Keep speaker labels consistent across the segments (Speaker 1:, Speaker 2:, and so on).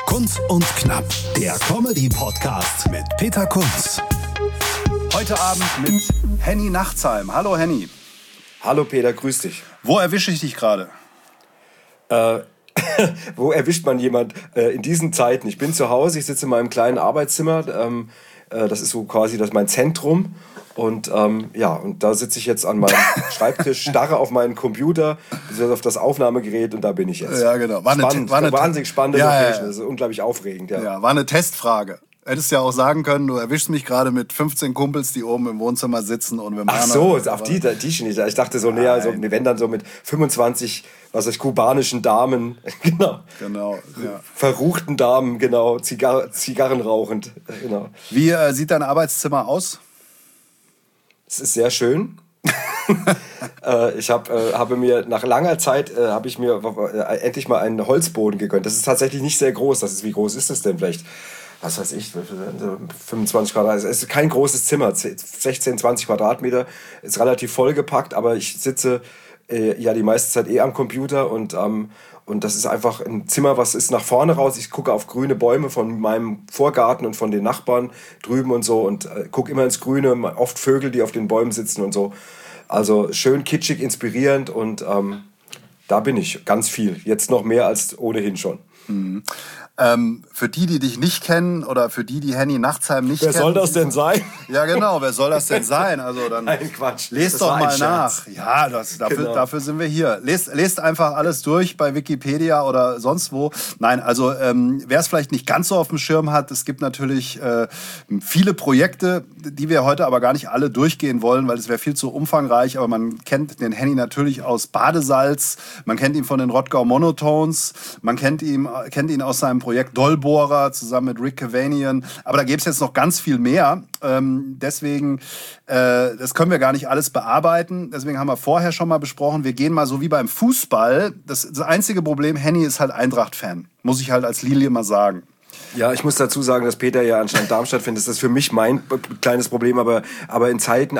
Speaker 1: Kunz und Knapp, der Comedy-Podcast mit Peter Kunz.
Speaker 2: Heute Abend mit Henny Nachtsheim. Hallo Henny.
Speaker 3: Hallo Peter, grüß dich.
Speaker 2: Wo erwische ich dich gerade?
Speaker 3: Wo erwischt man jemand in diesen Zeiten? Ich bin zu Hause, ich sitze in meinem kleinen Arbeitszimmer. Das ist so quasi mein Zentrum. Und und da sitze ich jetzt an meinem Schreibtisch, starre auf meinen Computer, auf das Aufnahmegerät und da bin ich jetzt.
Speaker 2: Ja, genau. War eine
Speaker 3: wahnsinnig spannende Location. Das ist unglaublich aufregend.
Speaker 2: Ja, war eine Testfrage. Hättest ja auch sagen können, du erwischst mich gerade mit 15 Kumpels, die oben im Wohnzimmer sitzen und wir machen.
Speaker 3: Ach so, auf die schon nicht. Ich dachte so näher, so, wir werden dann so mit 25, kubanischen Damen, genau.
Speaker 2: Ja.
Speaker 3: Verruchten Damen, genau, Zigarren rauchend, genau.
Speaker 2: Wie sieht dein Arbeitszimmer aus?
Speaker 3: Es ist sehr schön. Ich habe mir nach langer Zeit endlich mal einen Holzboden gegönnt. Das ist tatsächlich nicht sehr groß. Wie groß ist das denn vielleicht? Was weiß ich, 25 Quadratmeter. Es ist kein großes Zimmer, 16, 20 Quadratmeter. Ist relativ vollgepackt, aber ich sitze die meiste Zeit am Computer und das ist einfach ein Zimmer, was ist nach vorne raus. Ich gucke auf grüne Bäume von meinem Vorgarten und von den Nachbarn drüben und so und gucke immer ins Grüne, oft Vögel, die auf den Bäumen sitzen und so. Also schön kitschig, inspirierend und da bin ich ganz viel. Jetzt noch mehr als ohnehin schon.
Speaker 2: Mhm. Für die dich nicht kennen oder für die Henny Nachtsheim nicht kennen.
Speaker 3: Wer soll das denn sein?
Speaker 2: Ja, genau, wer soll das denn sein? Also dann
Speaker 3: Nein, Quatsch.
Speaker 2: Lest doch mal nach. Ja, dafür sind wir hier. Lest einfach alles durch bei Wikipedia oder sonst wo. Nein, also wer es vielleicht nicht ganz so auf dem Schirm hat, es gibt natürlich viele Projekte, die wir heute aber gar nicht alle durchgehen wollen, weil es wäre viel zu umfangreich. Aber man kennt den Henny natürlich aus Badesalz, man kennt ihn von den Rottgau Monotones, man kennt ihn aus seinem Projekt Dollbohrer zusammen mit Rick Cavanian. Aber da gäbe es jetzt noch ganz viel mehr. Deswegen, das können wir gar nicht alles bearbeiten. Deswegen haben wir vorher schon mal besprochen, wir gehen mal so wie beim Fußball. Das einzige Problem, Henny ist halt Eintracht-Fan. Muss ich halt als Lilie mal sagen.
Speaker 3: Ja, ich muss dazu sagen, dass Peter ja anscheinend Darmstadt findet. Das ist für mich mein kleines Problem, aber in Zeiten,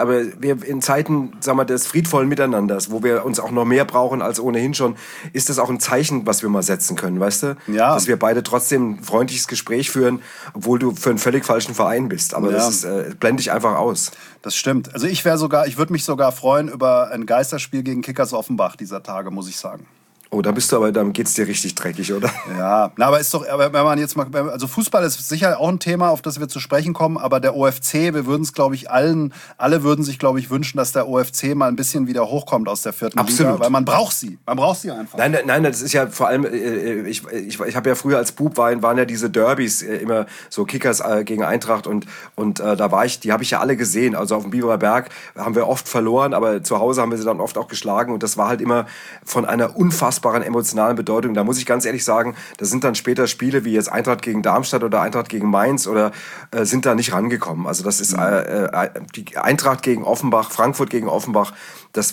Speaker 3: sagen wir, des friedvollen Miteinanders, wo wir uns auch noch mehr brauchen als ohnehin schon, ist das auch ein Zeichen, was wir mal setzen können, weißt du?
Speaker 2: Ja.
Speaker 3: Dass wir beide trotzdem ein freundliches Gespräch führen, obwohl du für einen völlig falschen Verein bist. Aber das blende ich einfach aus.
Speaker 2: Das stimmt. Also ich würde mich sogar freuen über ein Geisterspiel gegen Kickers Offenbach dieser Tage, muss ich sagen.
Speaker 3: Oh, dann geht's dir richtig dreckig, oder?
Speaker 2: Ja, aber wenn man jetzt mal, also Fußball ist sicher auch ein Thema, auf das wir zu sprechen kommen, aber der OFC, wir würden es, glaube ich, alle würden sich, glaube ich, wünschen, dass der OFC mal ein bisschen wieder hochkommt aus der 4. Liga, weil man braucht sie einfach. Nein,
Speaker 3: das ist ja vor allem, ich habe ja früher als Bub waren ja diese Derbys immer so Kickers gegen Eintracht und die habe ich ja alle gesehen, also auf dem Biberer Berg haben wir oft verloren, aber zu Hause haben wir sie dann oft auch geschlagen und das war halt immer von einer unfassbaren emotionalen Bedeutung. Da muss ich ganz ehrlich sagen, da sind dann später Spiele wie jetzt Eintracht gegen Darmstadt oder Eintracht gegen Mainz oder sind da nicht rangekommen. Also das ist die Eintracht gegen Offenbach, Frankfurt gegen Offenbach, ist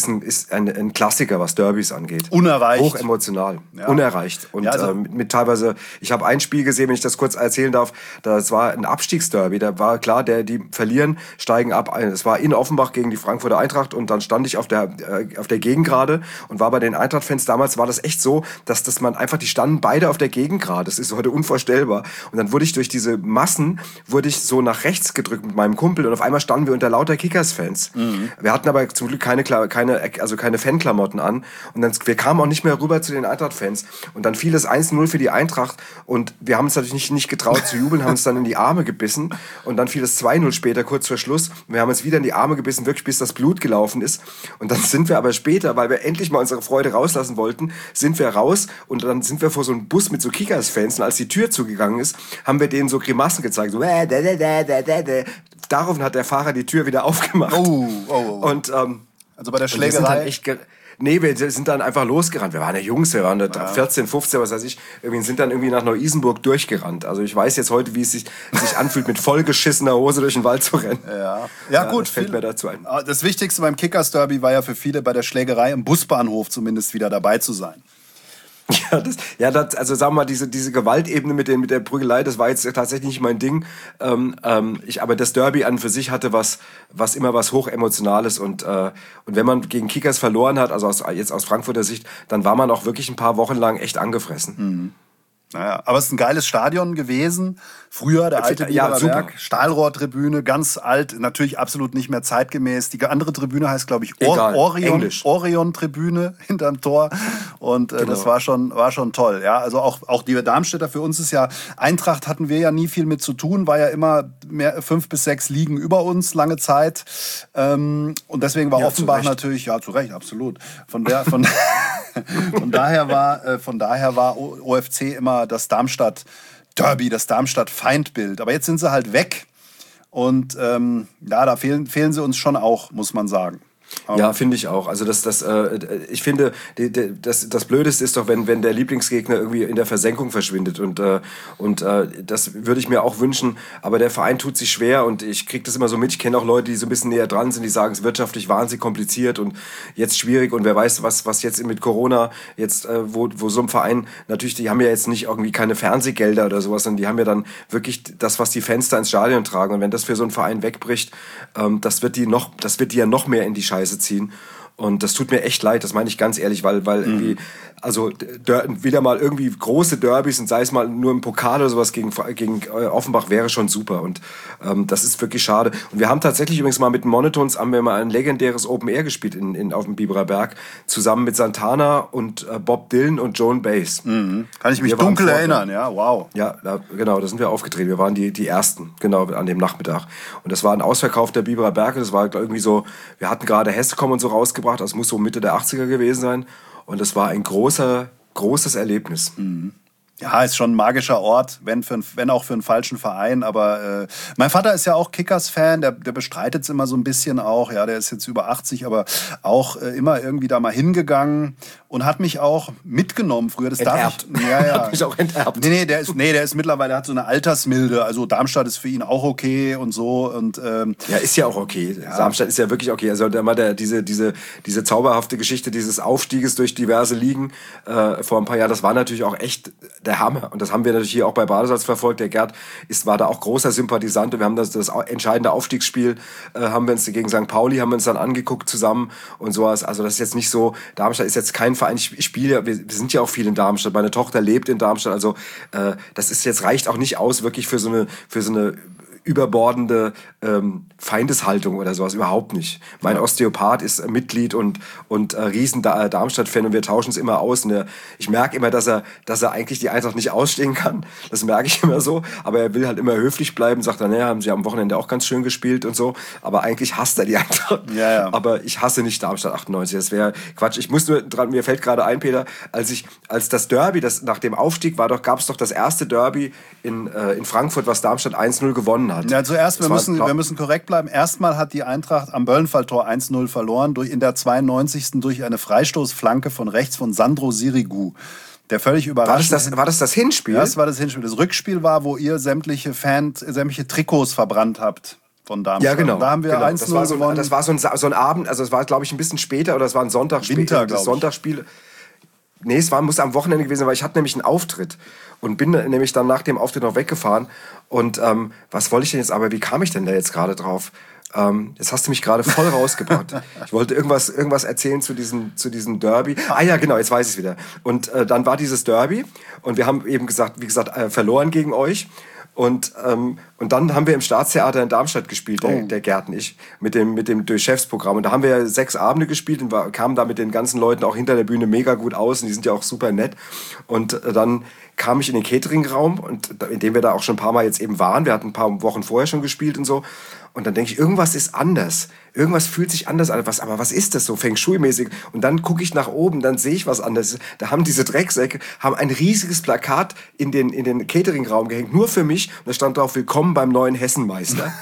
Speaker 3: ein Klassiker, was Derbys angeht.
Speaker 2: Unerreicht.
Speaker 3: Hochemotional. Ja. Unerreicht. Und mit teilweise, ich habe ein Spiel gesehen, wenn ich das kurz erzählen darf, das war ein Abstiegsderby. Da war klar, die verlieren, steigen ab. Es war in Offenbach gegen die Frankfurter Eintracht und dann stand ich auf der Gegengrade und war bei den Eintracht-Fans. Damals war das echt so, dass man einfach, die standen beide auf der Gegengrade. Das ist heute unvorstellbar. Und dann wurde ich durch diese Massen, so nach rechts gedrückt mit meinem Kumpel und auf einmal standen wir unter lauter Kickers-Fans. Mhm. Wir hatten aber zum Glück keine Fanklamotten an und wir kamen auch nicht mehr rüber zu den Eintracht-Fans und dann fiel es 1-0 für die Eintracht und wir haben uns natürlich nicht getraut zu jubeln, haben uns dann in die Arme gebissen und dann fiel es 2-0 später, kurz vor Schluss und wir haben uns wieder in die Arme gebissen, wirklich bis das Blut gelaufen ist und dann sind wir aber später, weil wir endlich mal unsere Freude rauslassen wollten, sind wir raus und dann sind wir vor so einem Bus mit so Kickers-Fans und als die Tür zugegangen ist, haben wir denen so Grimassen gezeigt, so daraufhin hat der Fahrer die Tür wieder aufgemacht. Und
Speaker 2: also bei der Schlägerei?
Speaker 3: Wir sind dann einfach losgerannt. Wir waren ja Jungs, wir waren 14, 15, was weiß ich. Sind dann irgendwie nach Neu-Isenburg durchgerannt. Also ich weiß jetzt heute, wie es sich anfühlt, mit vollgeschissener Hose durch den Wald zu rennen.
Speaker 2: Ja gut.
Speaker 3: Das fällt mir dazu ein.
Speaker 2: Das Wichtigste beim Kickers-Derby war ja für viele bei der Schlägerei im Busbahnhof zumindest wieder dabei zu sein.
Speaker 3: Also sagen wir mal, diese Gewaltebene mit der Prügelei, das war jetzt tatsächlich nicht mein Ding. Aber das Derby an für sich hatte was immer was Hochemotionales und wenn man gegen Kickers verloren hat, also jetzt aus Frankfurter Sicht, dann war man auch wirklich ein paar Wochen lang echt angefressen.
Speaker 2: Mhm. Naja, aber es ist ein geiles Stadion gewesen. Früher der alte Biberer Berg, Stahlrohrtribüne, ganz alt, natürlich absolut nicht mehr zeitgemäß. Die andere Tribüne heißt, glaube ich, Orion-Tribüne hinterm Tor. Und das war schon toll. Ja, also auch die Darmstädter, für uns ist ja, Eintracht hatten wir ja nie viel mit zu tun, war ja immer 5 bis 6 Ligen über uns lange Zeit. Und deswegen war Offenbach natürlich, ja, zu Recht, absolut. Von daher war OFC immer das Darmstadt-Derby, das Darmstadt-Feindbild. Aber jetzt sind sie halt weg. Und da fehlen sie uns schon auch, muss man sagen.
Speaker 3: Ja, finde ich auch. Also ich finde, das Blödeste ist doch, wenn der Lieblingsgegner irgendwie in der Versenkung verschwindet. Und das würde ich mir auch wünschen. Aber der Verein tut sich schwer und ich kriege das immer so mit. Ich kenne auch Leute, die so ein bisschen näher dran sind, die sagen, es ist wirtschaftlich wahnsinnig kompliziert und jetzt schwierig. Und wer weiß, was jetzt mit Corona, jetzt wo so ein Verein, natürlich, die haben ja jetzt nicht irgendwie keine Fernsehgelder oder sowas, sondern die haben ja dann wirklich das, was die Fans da ins Stadion tragen. Und wenn das für so einen Verein wegbricht, das wird die ja noch mehr in die Scheiße ziehen. Und das tut mir echt leid, das meine ich ganz ehrlich, weil irgendwie, also wieder mal irgendwie große Derbys und sei es mal nur im Pokal oder sowas gegen Offenbach wäre schon super. Und das ist wirklich schade. Und wir haben tatsächlich übrigens mal mit den Monotons haben wir mal ein legendäres Open Air gespielt auf dem Biberer Berg, zusammen mit Santana und Bob Dylan und Joan Baez.
Speaker 2: Mhm. Kann ich mich dunkel erinnern, ja, wow.
Speaker 3: Ja, genau, da sind wir aufgetreten. Wir waren die Ersten, genau, an dem Nachmittag. Und das war ein Ausverkauf der Biberer Berge. Das war irgendwie so, wir hatten gerade Hessecom und so rausgebracht. Das muss so Mitte der 80er gewesen sein. Und es war ein großes Erlebnis.
Speaker 2: Mhm. Ja, ist schon ein magischer Ort, wenn auch für einen falschen Verein. Aber mein Vater ist ja auch Kickers-Fan, der bestreitet es immer so ein bisschen auch. Ja, der ist jetzt über 80, aber auch immer irgendwie da mal hingegangen und hat mich auch mitgenommen früher. Das
Speaker 3: enterbt.
Speaker 2: Hat mich auch enterbt. Nee, der ist mittlerweile, hat so eine Altersmilde. Also Darmstadt ist für ihn auch okay und so. Und,
Speaker 3: ja, ist ja auch okay. Ja. Darmstadt ist ja wirklich okay. Also diese zauberhafte Geschichte dieses Aufstieges durch diverse Ligen vor ein paar Jahren, das war natürlich auch echt der Hammer. Und das haben wir natürlich hier auch bei Badesalz verfolgt. Der Gerd war da auch großer Sympathisant. Und wir haben das entscheidende Aufstiegsspiel haben wir uns gegen St. Pauli haben wir uns dann angeguckt zusammen und sowas. Also das ist jetzt nicht so, Darmstadt ist jetzt kein Verein. Ich spiele, wir sind ja auch viel in Darmstadt. Meine Tochter lebt in Darmstadt. Also das ist jetzt, reicht auch nicht aus wirklich für so eine überbordende Feindeshaltung oder sowas, überhaupt nicht. Mein Osteopath ist Mitglied und riesen Darmstadt-Fan und wir tauschen es immer aus. Und ich merke immer, dass er eigentlich die Eintracht nicht ausstehen kann. Das merke ich immer so. Aber er will halt immer höflich bleiben, sagt dann, naja, haben sie am Wochenende auch ganz schön gespielt und so. Aber eigentlich hasst er die Eintracht. Ja. Aber ich hasse nicht Darmstadt 98. Das wäre Quatsch. Mir fällt gerade ein, Peter, als das Derby, das nach dem Aufstieg war, gab es doch das erste Derby in Frankfurt, was Darmstadt 1-0 gewonnen hat.
Speaker 2: Ja, zuerst, wir müssen korrekt bleiben. Erstmal hat die Eintracht am Böllenfalltor 1-0 verloren, in der 92. durch eine Freistoßflanke von rechts von Sandro Sirigu. Der völlig überraschend.
Speaker 3: War das das Hinspiel?
Speaker 2: Ja, das war das Hinspiel. Das Rückspiel war, wo ihr sämtliche Trikots verbrannt habt von Darmstadt.
Speaker 3: Ja, genau.
Speaker 2: Und da haben wir 1-0 gewonnen.
Speaker 3: Das war so ein Abend, also es war, glaube ich, ein bisschen später oder es war ein Sonntagsspiel. Das Sonntagsspiel. Nee, muss am Wochenende gewesen sein, weil ich hatte nämlich einen Auftritt und bin nämlich dann nach dem Auftritt noch weggefahren. Und was wollte ich denn jetzt, aber wie kam ich denn da jetzt gerade drauf? Jetzt hast du mich gerade voll rausgebracht. Ich wollte irgendwas erzählen zu diesem Derby. Ah ja, genau, jetzt weiß ich es wieder. Und dann war dieses Derby und wir haben eben wie gesagt, verloren gegen euch. Und dann haben wir im Staatstheater in Darmstadt gespielt, der Gerd und ich, mit dem Durchchefsprogramm. Und da haben wir 6 Abende gespielt und kamen da mit den ganzen Leuten auch hinter der Bühne mega gut aus. Und die sind ja auch super nett. Und dann kam ich in den Catering-Raum, in dem wir da auch schon ein paar Mal jetzt eben waren. Wir hatten ein paar Wochen vorher schon gespielt und so. Und dann denke ich, irgendwas ist anders. Irgendwas fühlt sich anders an. Aber was ist das so, Feng Shui-mäßig? Und dann gucke ich nach oben, dann sehe ich was anderes. Da haben diese Drecksäcke ein riesiges Plakat in den Catering-Raum gehängt, nur für mich. Und da stand drauf, willkommen beim neuen Hessenmeister.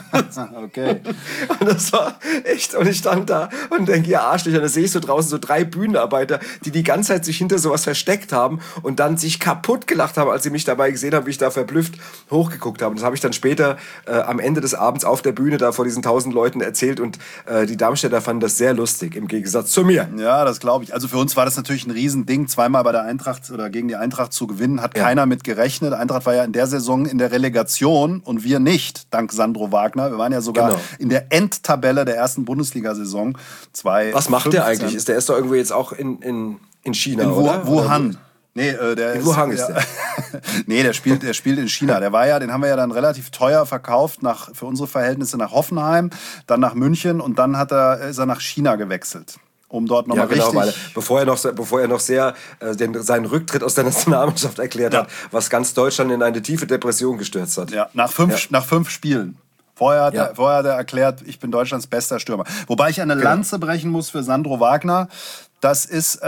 Speaker 2: Okay.
Speaker 3: Und das war echt, und ich stand da und denke, ja, Arschlöcher, da sehe ich so draußen so 3 Bühnenarbeiter, die ganze Zeit sich hinter sowas versteckt haben und dann sich kaputt gelacht haben, als sie mich dabei gesehen haben, wie ich da verblüfft hochgeguckt habe. Und das habe ich dann später am Ende des Abends auf der Bühne da vor diesen 1000 Leuten erzählt und die Darmstädter fanden das sehr lustig, im Gegensatz zu mir.
Speaker 2: Ja, das glaube ich. Also für uns war das natürlich ein Riesending, zweimal bei der Eintracht oder gegen die Eintracht zu gewinnen, hat keiner mit gerechnet. Eintracht war ja in der Saison in der Relegation und wir nicht, dank Sandro Wagner. Wir waren ja sogar in der Endtabelle der ersten Bundesliga-Saison.
Speaker 3: Was macht der eigentlich? Der ist doch irgendwo jetzt auch in China, oder?
Speaker 2: Wuhan. Nee,
Speaker 3: in Wuhan ist der.
Speaker 2: Nee, der spielt in China. Den haben wir ja dann relativ teuer verkauft, für unsere Verhältnisse nach Hoffenheim, dann nach München und dann ist er nach China gewechselt. Um dort nochmal richtig...
Speaker 3: Weil bevor er noch sehr seinen Rücktritt aus der Nationalmannschaft erklärt hat, was ganz Deutschland in eine tiefe Depression gestürzt hat.
Speaker 2: Ja, nach 5 Spielen. Vorher hat er erklärt, ich bin Deutschlands bester Stürmer. Wobei ich eine Lanze brechen muss für Sandro Wagner. Das ist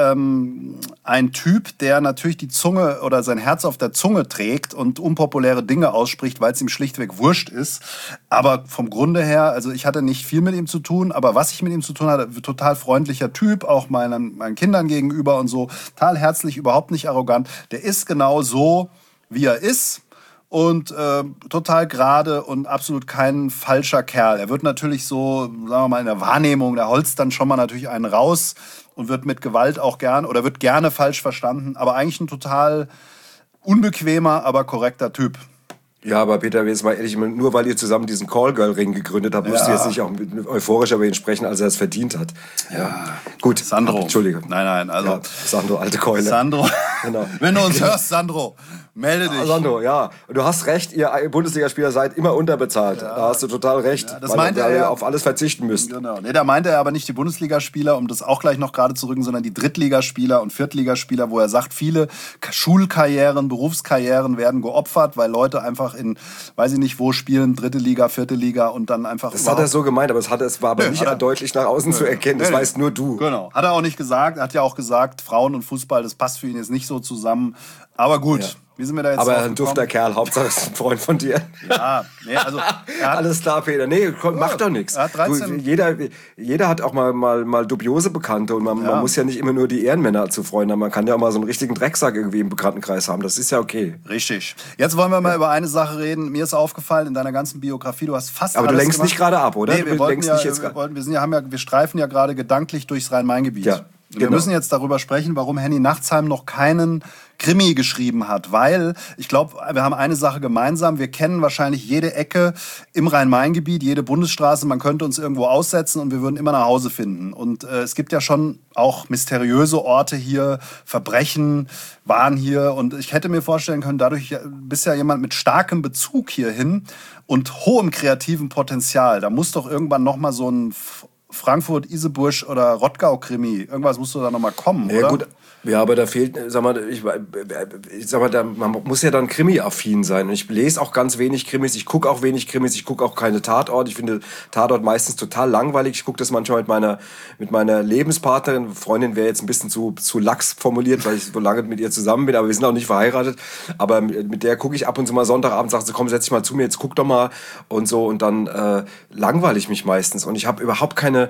Speaker 2: ein Typ, der natürlich die Zunge oder sein Herz auf der Zunge trägt und unpopuläre Dinge ausspricht, weil es ihm schlichtweg wurscht ist. Aber vom Grunde her, also ich hatte nicht viel mit ihm zu tun, aber was ich mit ihm zu tun hatte, total freundlicher Typ, auch meinen Kindern gegenüber und so, total herzlich, überhaupt nicht arrogant. Der ist genau so, wie er ist. Und total gerade und absolut kein falscher Kerl. Er wird natürlich so, sagen wir mal, in der Wahrnehmung, der holzt dann schon mal natürlich einen raus und wird mit Gewalt auch wird gerne falsch verstanden. Aber eigentlich ein total unbequemer, aber korrekter Typ.
Speaker 3: Ja, aber Peter, jetzt mal ehrlich, nur weil ihr zusammen diesen Callgirl-Ring gegründet habt, müsst ihr jetzt nicht auch euphorisch über ihn sprechen, als er es verdient hat. Ja, gut.
Speaker 2: Sandro.
Speaker 3: Entschuldige.
Speaker 2: Nein, also...
Speaker 3: Ja, Sandro, alte Keule.
Speaker 2: Sandro. Genau. Wenn du uns hörst, Sandro, melde dich.
Speaker 3: Sandro, ja. Und du hast recht, ihr Bundesligaspieler seid immer unterbezahlt. Ja. Da hast du total recht, ja, das weil ihr auf alles verzichten müsst.
Speaker 2: Genau. Nee, da meinte er aber nicht die Bundesligaspieler, um das auch gleich noch gerade zu rücken, sondern die Drittligaspieler und Viertligaspieler, wo er sagt, viele Schulkarrieren, Berufskarrieren werden geopfert, weil Leute einfach in, weiß ich nicht wo, spielen, 3. Liga, 4. Liga und dann einfach...
Speaker 3: Das hat er so gemeint, aber es war aber nicht deutlich nach außen zu erkennen. Das weißt nur du.
Speaker 2: Genau. Hat er auch nicht gesagt. Er hat ja auch gesagt, Frauen und Fußball, das passt für ihn jetzt nicht so zusammen. Aber gut. Ja. Wie sind wir da jetzt
Speaker 3: aber ein dufter Kerl, Hauptsache ist ein Freund von dir.
Speaker 2: Ja, nee, also...
Speaker 3: Alles klar, Peter. Nee, macht doch nichts. Jeder hat auch mal dubiose Bekannte und man muss ja nicht immer nur die Ehrenmänner zu Freunden haben. Man kann ja auch mal so einen richtigen Drecksack irgendwie im Bekanntenkreis haben. Das ist ja okay.
Speaker 2: Richtig. Jetzt wollen wir mal über eine Sache reden. Mir ist aufgefallen, in deiner ganzen Biografie, du hast fast
Speaker 3: aber
Speaker 2: alles
Speaker 3: du lenkst
Speaker 2: gemacht.
Speaker 3: Nicht gerade ab, oder?
Speaker 2: Nee, wir streifen ja gerade gedanklich durchs Rhein-Main-Gebiet. Ja. Wir müssen jetzt darüber sprechen, warum Henny Nachtsheim noch keinen Krimi geschrieben hat. Weil, ich glaube, wir haben eine Sache gemeinsam. Wir kennen wahrscheinlich jede Ecke im Rhein-Main-Gebiet, jede Bundesstraße. Man könnte uns irgendwo aussetzen und wir würden immer nach Hause finden. Und es gibt ja schon auch mysteriöse Orte hier, Verbrechen waren hier. Und ich hätte mir vorstellen können, dadurch bist ja jemand mit starkem Bezug hierhin und hohem kreativen Potenzial. Da muss doch irgendwann noch mal so ein Frankfurt, Iseburg oder Rottgau-Krimi. Irgendwas musst du da noch mal kommen, oder?
Speaker 3: Gut. Ja, aber da fehlt, man muss ja dann Krimi-affin sein. Und ich lese auch ganz wenig Krimis, ich gucke auch wenig Krimis, ich gucke auch keine Tatort. Ich finde Tatort meistens total langweilig. Ich gucke das manchmal mit meiner Lebenspartnerin. Freundin wäre jetzt ein bisschen zu lax formuliert, weil ich so lange mit ihr zusammen bin, aber wir sind auch nicht verheiratet. Aber mit der gucke ich ab und zu mal Sonntagabend, sage so, komm, setz dich mal zu mir, jetzt guck doch mal und so. Und dann langweile ich mich meistens. Und ich habe überhaupt kein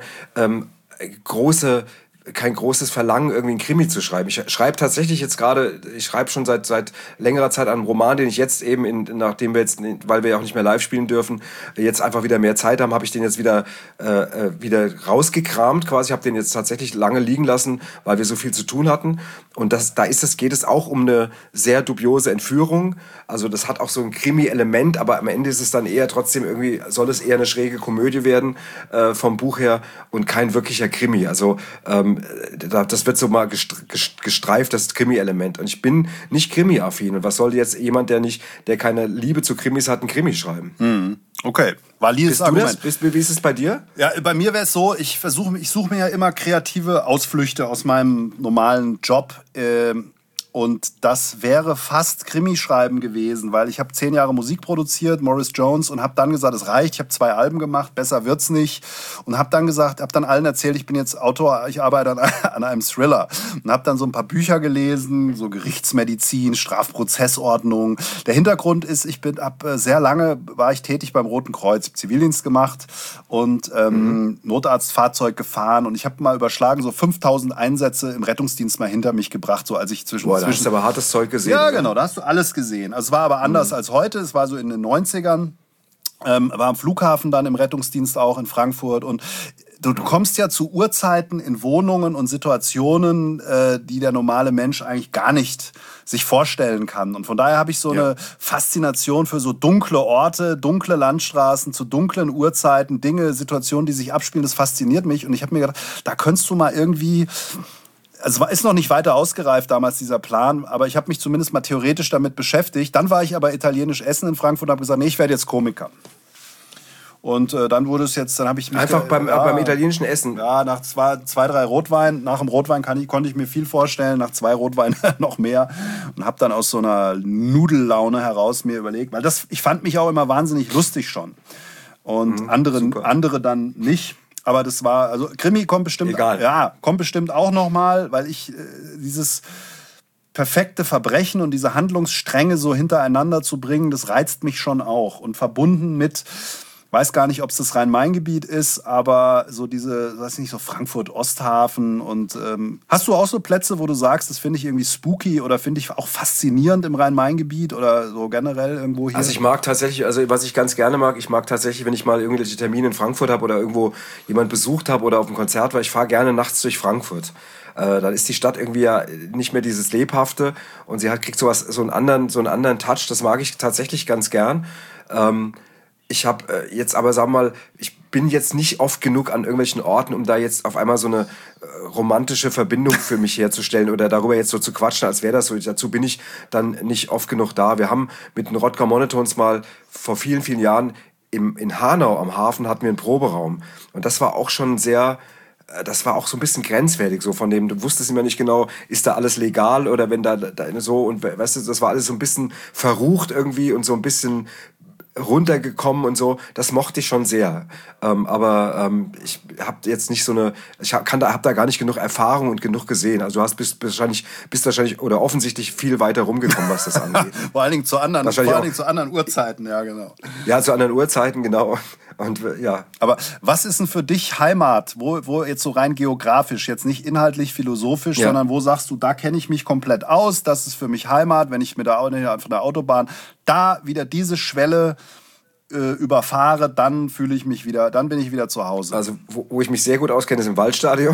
Speaker 3: großes Verlangen, irgendwie einen Krimi zu schreiben. Ich schreibe tatsächlich jetzt gerade, ich schreibe schon seit längerer Zeit einen Roman, den ich jetzt eben, weil wir ja auch nicht mehr live spielen dürfen, jetzt einfach wieder mehr Zeit haben, habe ich den jetzt wieder rausgekramt quasi. Ich habe den jetzt tatsächlich lange liegen lassen, weil wir so viel zu tun hatten. Und geht es auch um eine sehr dubiose Entführung. Also das hat auch so ein Krimi-Element, aber am Ende ist es dann eher trotzdem irgendwie, soll es eher eine schräge Komödie werden vom Buch her und kein wirklicher Krimi. Also das wird so mal gestreift, das Krimi-Element. Und ich bin nicht Krimi-affin. Und was soll jetzt jemand, der keine Liebe zu Krimis hat, einen Krimi schreiben?
Speaker 2: Mhm. Okay, valides Argument.
Speaker 3: Wie ist es bei dir?
Speaker 2: Ja, bei mir wäre es so, ich suche mir ja immer kreative Ausflüchte aus meinem normalen Job. Und das wäre fast Krimischreiben gewesen, weil ich habe 10 Jahre Musik produziert, Morris Jones, und habe dann gesagt, es reicht, ich habe 2 Alben gemacht, besser wird's nicht. Und habe dann allen erzählt, ich bin jetzt Autor, ich arbeite an einem Thriller. Und habe dann so ein paar Bücher gelesen, so Gerichtsmedizin, Strafprozessordnung. Der Hintergrund ist, sehr lange war ich tätig beim Roten Kreuz, Zivildienst gemacht und Notarztfahrzeug gefahren. Und ich habe mal überschlagen, so 5000 Einsätze im Rettungsdienst mal hinter mich gebracht, so als ich
Speaker 3: da hast du aber hartes Zeug gesehen.
Speaker 2: Ja, genau, da hast du alles gesehen. Also es war aber anders als heute. Es war so in den 90ern. War am Flughafen dann im Rettungsdienst auch in Frankfurt. Und du kommst ja zu Uhrzeiten in Wohnungen und Situationen, die der normale Mensch eigentlich gar nicht sich vorstellen kann. Und von daher habe ich so eine Faszination für so dunkle Orte, dunkle Landstraßen, zu dunklen Uhrzeiten, Dinge, Situationen, die sich abspielen. Das fasziniert mich. Und ich habe mir gedacht, da könntest du mal irgendwie also ist noch nicht weiter ausgereift damals, dieser Plan, aber ich habe mich zumindest mal theoretisch damit beschäftigt. Dann war ich aber italienisch essen in Frankfurt und habe gesagt, nee, ich werde jetzt Komiker. Und dann wurde es jetzt, dann habe ich mich...
Speaker 3: Einfach beim italienischen Essen?
Speaker 2: Ja, nach zwei, drei Rotwein. Nach dem Rotwein konnte ich mir viel vorstellen, nach 2 Rotwein noch mehr. Und habe dann aus so einer Nudellaune heraus mir überlegt, weil ich fand mich auch immer wahnsinnig lustig schon. Und andere dann nicht. Aber das war, also Krimi kommt bestimmt, kommt bestimmt auch nochmal, weil ich dieses perfekte Verbrechen und diese Handlungsstränge so hintereinander zu bringen, das reizt mich schon auch. Und verbunden mit, weiß gar nicht, ob es das Rhein-Main-Gebiet ist, aber so diese, weiß nicht, so Frankfurt-Osthafen und hast du auch so Plätze, wo du sagst, das finde ich irgendwie spooky oder finde ich auch faszinierend im Rhein-Main-Gebiet oder so generell irgendwo hier?
Speaker 3: Also ich mag tatsächlich, also was ich ganz gerne mag, ich mag tatsächlich, wenn ich mal irgendwelche Termine in Frankfurt habe oder irgendwo jemand besucht habe oder auf einem Konzert war, ich fahre gerne nachts durch Frankfurt. Dann ist die Stadt irgendwie ja nicht mehr dieses Lebhafte und sie kriegt so einen anderen Touch, das mag ich tatsächlich ganz gern. Ich habe jetzt aber, sagen wir mal, ich bin jetzt nicht oft genug an irgendwelchen Orten, um da jetzt auf einmal so eine romantische Verbindung für mich herzustellen oder darüber jetzt so zu quatschen, als wäre das so. Dazu bin ich dann nicht oft genug da. Wir haben mit den Rodger Monotons mal vor vielen, vielen Jahren in Hanau am Hafen hatten wir einen Proberaum. Und das war auch schon das war auch so ein bisschen grenzwertig, so von dem, du wusstest immer nicht genau, ist da alles legal oder wenn da so, und weißt du, das war alles so ein bisschen verrucht irgendwie und so ein bisschen runtergekommen und so, das mochte ich schon sehr. Ich habe jetzt nicht so eine, hab da gar nicht genug Erfahrung und genug gesehen. Also du bist wahrscheinlich oder offensichtlich viel weiter rumgekommen, was das angeht.
Speaker 2: Vor allen Dingen zu anderen Uhrzeiten, ja genau.
Speaker 3: Ja, zu anderen Uhrzeiten, genau. Und ja.
Speaker 2: Aber was ist denn für dich Heimat, wo jetzt so rein geografisch, jetzt nicht inhaltlich, philosophisch, sondern wo sagst du, da kenne ich mich komplett aus, das ist für mich Heimat, wenn ich von der Autobahn da wieder diese Schwelle überfahre, dann bin ich wieder zu Hause.
Speaker 3: Also wo ich mich sehr gut auskenne, ist im Waldstadion.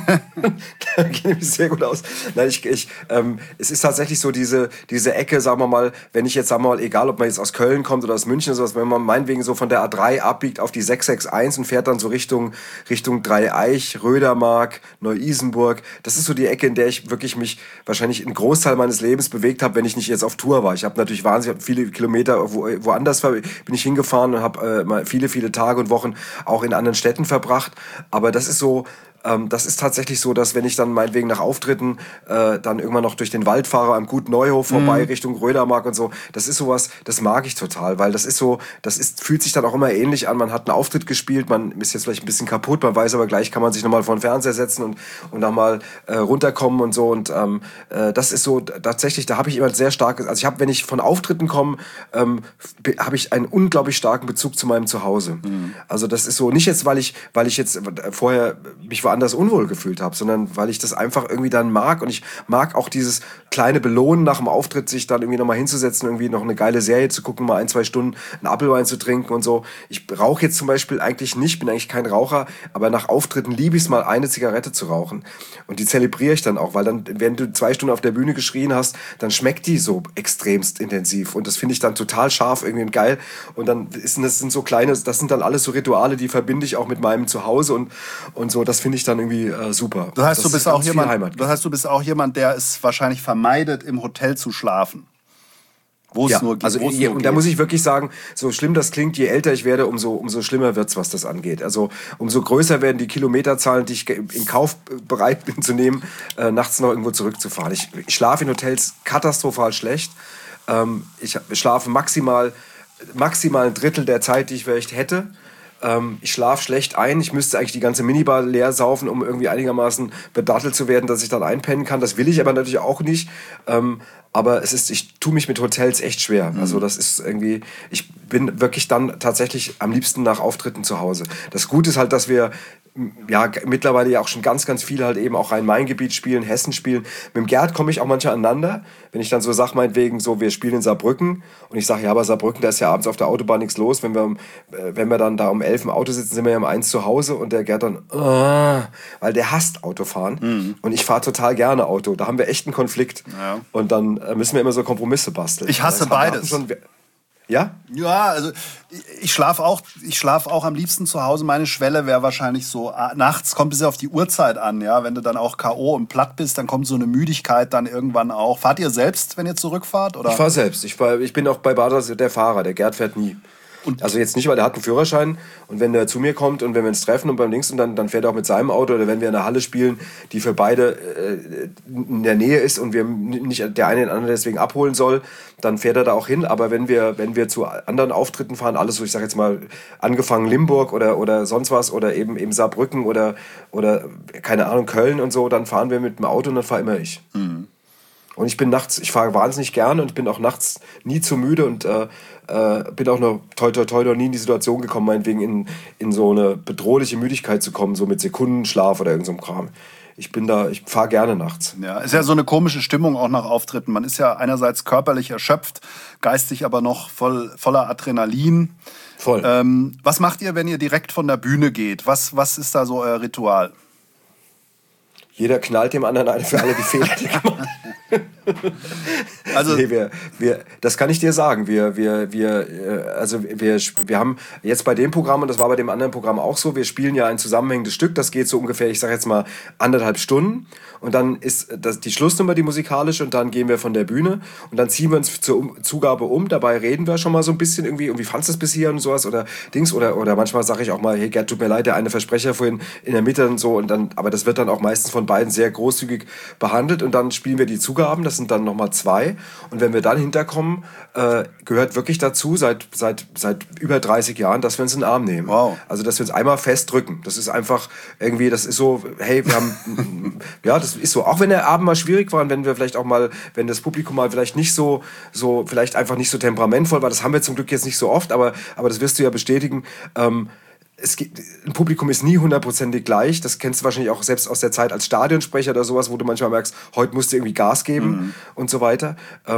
Speaker 3: Da kenne ich mich sehr gut aus. Nein, es ist tatsächlich so diese Ecke, sagen wir mal, wenn ich jetzt, sagen wir mal, egal ob man jetzt aus Köln kommt oder aus München oder sowas, wenn man meinetwegen so von der A3 abbiegt auf die 661 und fährt dann so Richtung Dreieich, Rödermark, Neu-Isenburg, das ist so die Ecke, in der ich wirklich mich wahrscheinlich einen Großteil meines Lebens bewegt habe, wenn ich nicht jetzt auf Tour war. Ich habe natürlich wahnsinnig viele Kilometer woanders bin ich hingefahren und habe mal viele, viele Tage und Wochen auch in anderen Städten verbracht. Aber das ist so, das ist tatsächlich so, dass wenn ich dann meinetwegen nach Auftritten dann irgendwann noch durch den Wald fahre, am Guten Neuhof vorbei, Richtung Rödermark und so, das ist sowas, das mag ich total, weil fühlt sich dann auch immer ähnlich an. Man hat einen Auftritt gespielt, man ist jetzt vielleicht ein bisschen kaputt, man weiß aber gleich, kann man sich nochmal vor den Fernseher setzen und nochmal runterkommen und so. Und das ist so, tatsächlich, da habe ich immer sehr starkes, also wenn ich von Auftritten komme, habe ich einen unglaublich starken Bezug zu meinem Zuhause. Also das ist so, nicht jetzt, weil ich jetzt vorher mich woanders unwohl gefühlt habe, sondern weil ich das einfach irgendwie dann mag. Und ich mag auch dieses kleine Belohnen nach dem Auftritt, sich dann irgendwie nochmal hinzusetzen, irgendwie noch eine geile Serie zu gucken, mal 1-2 Stunden einen Apfelwein zu trinken und so. Ich rauche jetzt zum Beispiel eigentlich nicht, bin eigentlich kein Raucher, aber nach Auftritten liebe ich es mal, eine Zigarette zu rauchen. Und die zelebriere ich dann auch, weil dann, wenn du 2 Stunden auf der Bühne geschrien hast, dann schmeckt die so extremst intensiv. Und das finde ich dann total scharf irgendwie und geil. Und dann das sind dann alles so Rituale, die verbinde ich auch mit meinem Zuhause und so. Das finde ich dann irgendwie super.
Speaker 2: Das heißt, du bist auch jemand, der es wahrscheinlich vermeidet, im Hotel zu schlafen.
Speaker 3: Und da muss ich wirklich sagen, so schlimm das klingt, je älter ich werde, umso schlimmer wird's, was das angeht. Also umso größer werden die Kilometerzahlen, die ich in Kauf bereit bin zu nehmen, nachts noch irgendwo zurückzufahren. Ich schlafe in Hotels katastrophal schlecht. Ich schlafe maximal ein Drittel der Zeit, die ich vielleicht hätte. Ich schlafe schlecht ein. Ich müsste eigentlich die ganze Minibar leer saufen, um irgendwie einigermaßen bedattelt zu werden, dass ich dann einpennen kann. Das will ich aber natürlich auch nicht. Aber ich tue mich mit Hotels echt schwer. Also das ist irgendwie, ich bin wirklich dann tatsächlich am liebsten nach Auftritten zu Hause. Das Gute ist halt, dass wir mittlerweile ja auch schon ganz, ganz viel halt eben auch Rhein-Main-Gebiet spielen, Hessen spielen. Mit dem Gerd komme ich auch manchmal aneinander, wenn ich dann so sage, meinetwegen so, wir spielen in Saarbrücken und ich sage, ja, aber Saarbrücken, da ist ja abends auf der Autobahn nichts los. Wenn wir dann da um 11 im Auto sitzen, sind wir ja um 1 zu Hause und der Gerd dann, weil der hasst Autofahren und ich fahre total gerne Auto. Da haben wir echt einen Konflikt und dann müssen wir immer so Kompromisse basteln.
Speaker 2: Ich hasse beides.
Speaker 3: Ja?
Speaker 2: Ja, also ich schlafe auch am liebsten zu Hause. Meine Schwelle wäre wahrscheinlich so, nachts kommt es ja auf die Uhrzeit an, ja. Wenn du dann auch K.O. und platt bist, dann kommt so eine Müdigkeit dann irgendwann auch. Fahrt ihr selbst, wenn ihr zurückfahrt? Oder?
Speaker 3: Ich fahre selbst. Ich bin auch bei Baders der Fahrer. Der Gerd fährt nie. Also jetzt nicht, weil er hat einen Führerschein und wenn der zu mir kommt und wenn wir uns treffen und beim Links und dann fährt er auch mit seinem Auto oder wenn wir in der Halle spielen, die für beide in der Nähe ist und wir nicht der eine den anderen deswegen abholen soll, dann fährt er da auch hin. Aber wenn wir zu anderen Auftritten fahren, alles so, ich sag jetzt mal, angefangen Limburg oder sonst was oder eben Saarbrücken oder keine Ahnung, Köln und so, dann fahren wir mit dem Auto und dann fahre immer ich. Mhm. Und ich fahre wahnsinnig gerne und ich bin auch nachts nie zu müde und bin auch noch toi noch nie in die Situation gekommen, meinetwegen in so eine bedrohliche Müdigkeit zu kommen, so mit Sekundenschlaf oder irgend so einem Kram. Ich fahre gerne nachts.
Speaker 2: Ja, ist ja so eine komische Stimmung auch nach Auftritten. Man ist ja einerseits körperlich erschöpft, geistig aber noch voller Adrenalin.
Speaker 3: Voll.
Speaker 2: Was macht ihr, wenn ihr direkt von der Bühne geht? Was ist da so euer Ritual?
Speaker 3: Jeder knallt dem anderen eine für alle die Fehler, die gemacht haben. Also nee, das kann ich dir sagen. Wir haben jetzt bei dem Programm, und das war bei dem anderen Programm auch so, wir spielen ja ein zusammenhängendes Stück, das geht so ungefähr, ich sage jetzt mal 1,5 Stunden und dann ist das die Schlussnummer, die musikalische, und dann gehen wir von der Bühne und dann ziehen wir uns zur Zugabe um, dabei reden wir schon mal so ein bisschen irgendwie fandst du das bis hier und sowas oder Dings oder manchmal sage ich auch mal, hey Gerd, tut mir leid, der eine Versprecher vorhin in der Mitte und so und dann, aber das wird dann auch meistens von beiden sehr großzügig behandelt und dann spielen wir die Zugaben, das sind dann nochmal 2 und wenn wir dann hinterkommen, gehört wirklich dazu, seit über 30 Jahren, dass wir uns in den Arm nehmen.
Speaker 2: Wow.
Speaker 3: Also, dass wir uns einmal festdrücken. Das ist einfach irgendwie, das ist so, hey, wir haben, ja, das ist so. Auch wenn der Abend mal schwierig war und wenn wir vielleicht auch mal, wenn das Publikum mal vielleicht nicht so vielleicht einfach nicht so temperamentvoll war, das haben wir zum Glück jetzt nicht so oft, aber das wirst du ja bestätigen, ein Publikum ist nie 100%ig gleich. Das kennst du wahrscheinlich auch selbst aus der Zeit als Stadionsprecher oder sowas, wo du manchmal merkst, heute musst du irgendwie Gas geben und so weiter.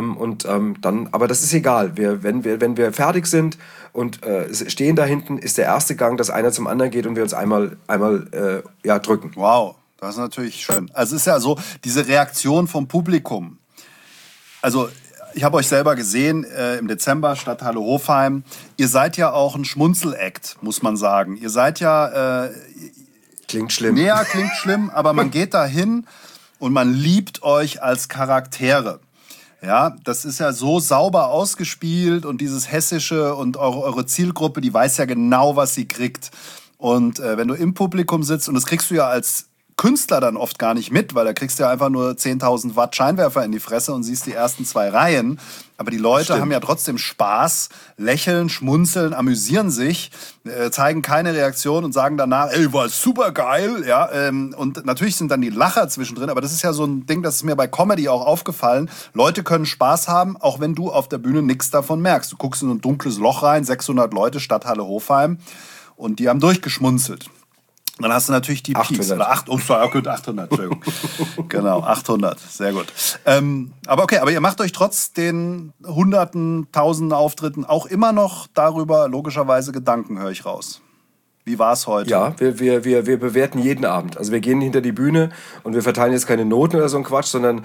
Speaker 3: Dann, aber das ist egal. Wenn wir fertig sind und stehen da hinten, ist der erste Gang, dass einer zum anderen geht und wir uns einmal drücken.
Speaker 2: Wow, das ist natürlich schön. Also es ist ja so, diese Reaktion vom Publikum. Also ich habe euch selber gesehen im Dezember, Stadthalle Hofheim. Ihr seid ja auch ein Schmunzel-Act, muss man sagen. Ihr seid ja...
Speaker 3: klingt schlimm.
Speaker 2: Ja, klingt schlimm, aber man geht da hin und man liebt euch als Charaktere. Ja, das ist ja so sauber ausgespielt und dieses Hessische und eure Zielgruppe, die weiß ja genau, was sie kriegt. Und wenn du im Publikum sitzt, und das kriegst du ja als Künstler dann oft gar nicht mit, weil da kriegst du ja einfach nur 10.000 Watt Scheinwerfer in die Fresse und siehst die ersten 2 Reihen. Aber die Leute haben ja trotzdem Spaß, lächeln, schmunzeln, amüsieren sich, zeigen keine Reaktion und sagen danach, ey, war super geil. Ja, und natürlich sind dann die Lacher zwischendrin, aber das ist ja so ein Ding, das ist mir bei Comedy auch aufgefallen. Leute können Spaß haben, auch wenn du auf der Bühne nichts davon merkst. Du guckst in ein dunkles Loch rein, 600 Leute, Stadthalle Hofheim, und die haben durchgeschmunzelt. Dann hast du natürlich die
Speaker 3: 800.
Speaker 2: Peaks. Oder 800, Entschuldigung. Genau, 800, sehr gut. Aber ihr macht euch trotz den Hunderten, Tausenden Auftritten auch immer noch darüber logischerweise Gedanken, höre ich raus. Wie war es heute?
Speaker 3: Ja, wir bewerten jeden Abend. Also wir gehen hinter die Bühne und wir verteilen jetzt keine Noten oder so ein Quatsch, sondern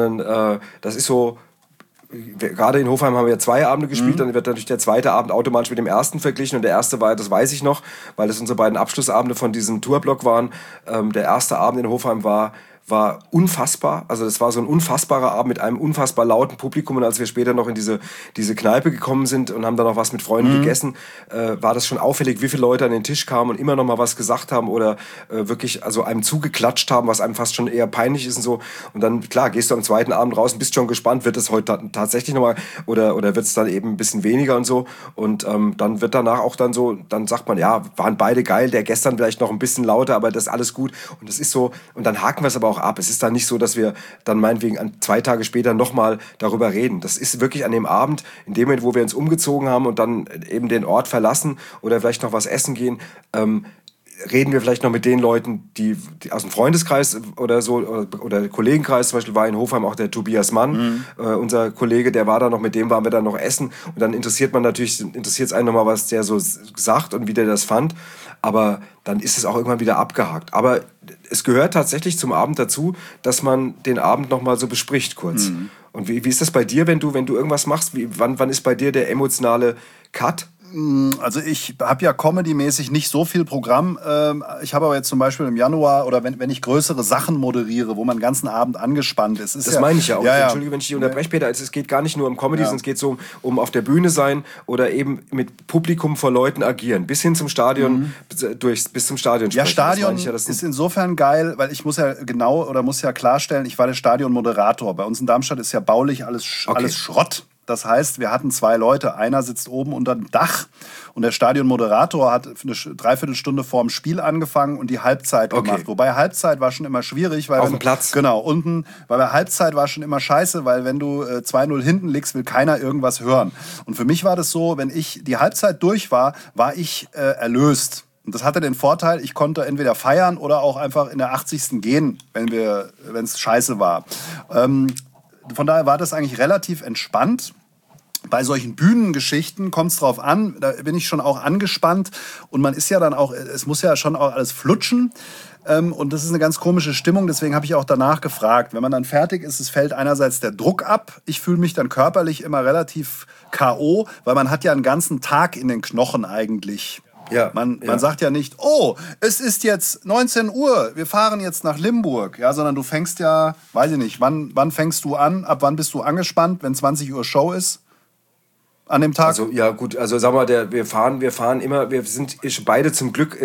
Speaker 3: das ist so... Gerade in Hofheim haben wir 2 Abende gespielt, dann wird natürlich der zweite Abend automatisch mit dem ersten verglichen und der erste war, das weiß ich noch, weil das unsere beiden Abschlussabende von diesem Tourblock waren. Der erste Abend in Hofheim war unfassbar, also das war so ein unfassbarer Abend mit einem unfassbar lauten Publikum und als wir später noch in diese Kneipe gekommen sind und haben dann noch was mit Freunden gegessen, war das schon auffällig, wie viele Leute an den Tisch kamen und immer noch mal was gesagt haben oder wirklich also einem zugeklatscht haben, was einem fast schon eher peinlich ist und so. Und dann, klar, gehst du am zweiten Abend raus und bist schon gespannt, wird es heute tatsächlich noch mal oder wird es dann eben ein bisschen weniger und so. Und dann wird danach auch dann so, dann sagt man, ja, waren beide geil, der gestern vielleicht noch ein bisschen lauter, aber das ist alles gut. Und das ist so, und dann haken wir es aber auch ab. Es ist dann nicht so, dass wir dann meinetwegen 2 Tage später nochmal darüber reden. Das ist wirklich an dem Abend, in dem Moment, wo wir uns umgezogen haben und dann eben den Ort verlassen oder vielleicht noch was essen gehen, reden wir vielleicht noch mit den Leuten, die aus dem Freundeskreis oder so oder Kollegenkreis, zum Beispiel war in Hofheim auch der Tobias Mann, unser Kollege, der war da noch, mit dem waren wir dann noch essen und dann interessiert es einen nochmal, was der so sagt und wie der das fand, aber dann ist es auch irgendwann wieder abgehakt. Aber es gehört tatsächlich zum Abend dazu, dass man den Abend nochmal so bespricht kurz. Und wie ist das bei dir, wenn du irgendwas machst? Wann ist bei dir der emotionale Cut?
Speaker 2: Also ich habe ja comedy-mäßig nicht so viel Programm. Ich habe aber jetzt zum Beispiel im Januar oder wenn ich größere Sachen moderiere, wo man den ganzen Abend angespannt ist.
Speaker 3: Das meine ich ja auch. Entschuldige, wenn ich dich unterbreche, Peter. Es geht gar nicht nur um Comedy, sondern es geht so um auf der Bühne sein oder eben mit Publikum vor Leuten agieren. Bis hin zum Stadion, bis zum Stadion sprechen.
Speaker 2: Ja, Stadion ist insofern geil, weil ich muss ja klarstellen, ich war der Stadionmoderator. Bei uns in Darmstadt ist ja baulich alles Schrott. Das heißt, wir hatten 2 Leute. Einer sitzt oben unter dem Dach und der Stadionmoderator hat eine Dreiviertelstunde vor dem Spiel angefangen und die Halbzeit gemacht. Wobei Halbzeit war schon immer schwierig. Weil
Speaker 3: auf dem Platz?
Speaker 2: Genau, unten. Weil bei Halbzeit war schon immer scheiße, weil wenn du 2-0 hinten liegst, will keiner irgendwas hören. Und für mich war das so, wenn die Halbzeit durch war ich erlöst. Und das hatte den Vorteil, ich konnte entweder feiern oder auch einfach in der 80. gehen, wenn es scheiße war. Von daher war das eigentlich relativ entspannt. Bei solchen Bühnengeschichten kommt es drauf an, da bin ich schon auch angespannt und man ist ja dann auch, es muss ja schon auch alles flutschen und das ist eine ganz komische Stimmung, deswegen habe ich auch danach gefragt. Wenn man dann fertig ist, es fällt einerseits der Druck ab, ich fühle mich dann körperlich immer relativ K.O., weil man hat ja einen ganzen Tag in den Knochen eigentlich. Ja, man sagt ja nicht, es ist jetzt 19 Uhr, wir fahren jetzt nach Limburg, sondern du fängst ja, weiß ich nicht, wann fängst du an, ab wann bist du angespannt, wenn 20 Uhr Show ist? An dem Tag?
Speaker 3: Also ja gut, also sag mal, wir fahren immer, wir sind beide zum Glück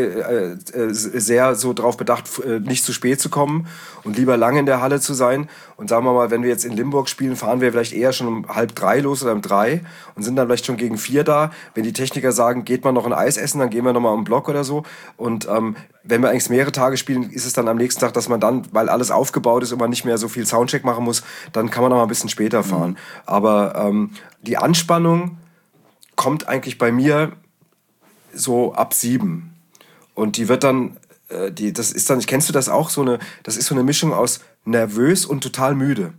Speaker 3: sehr so drauf bedacht, nicht zu spät zu kommen und lieber lange in der Halle zu sein. Und sagen wir mal, wenn wir jetzt in Limburg spielen, fahren wir vielleicht eher schon um 2:30 los oder um 3 und sind dann vielleicht schon gegen 4 da. Wenn die Techniker sagen, geht man noch ein Eis essen, dann gehen wir nochmal um den Block oder so. Und wenn wir eigentlich mehrere Tage spielen, ist es dann am nächsten Tag, dass man dann, weil alles aufgebaut ist und man nicht mehr so viel Soundcheck machen muss, dann kann man noch mal ein bisschen später fahren. Aber die Anspannung kommt eigentlich bei mir so ab 7. Und die wird dann, kennst du das auch? Das ist so eine Mischung aus nervös und total müde.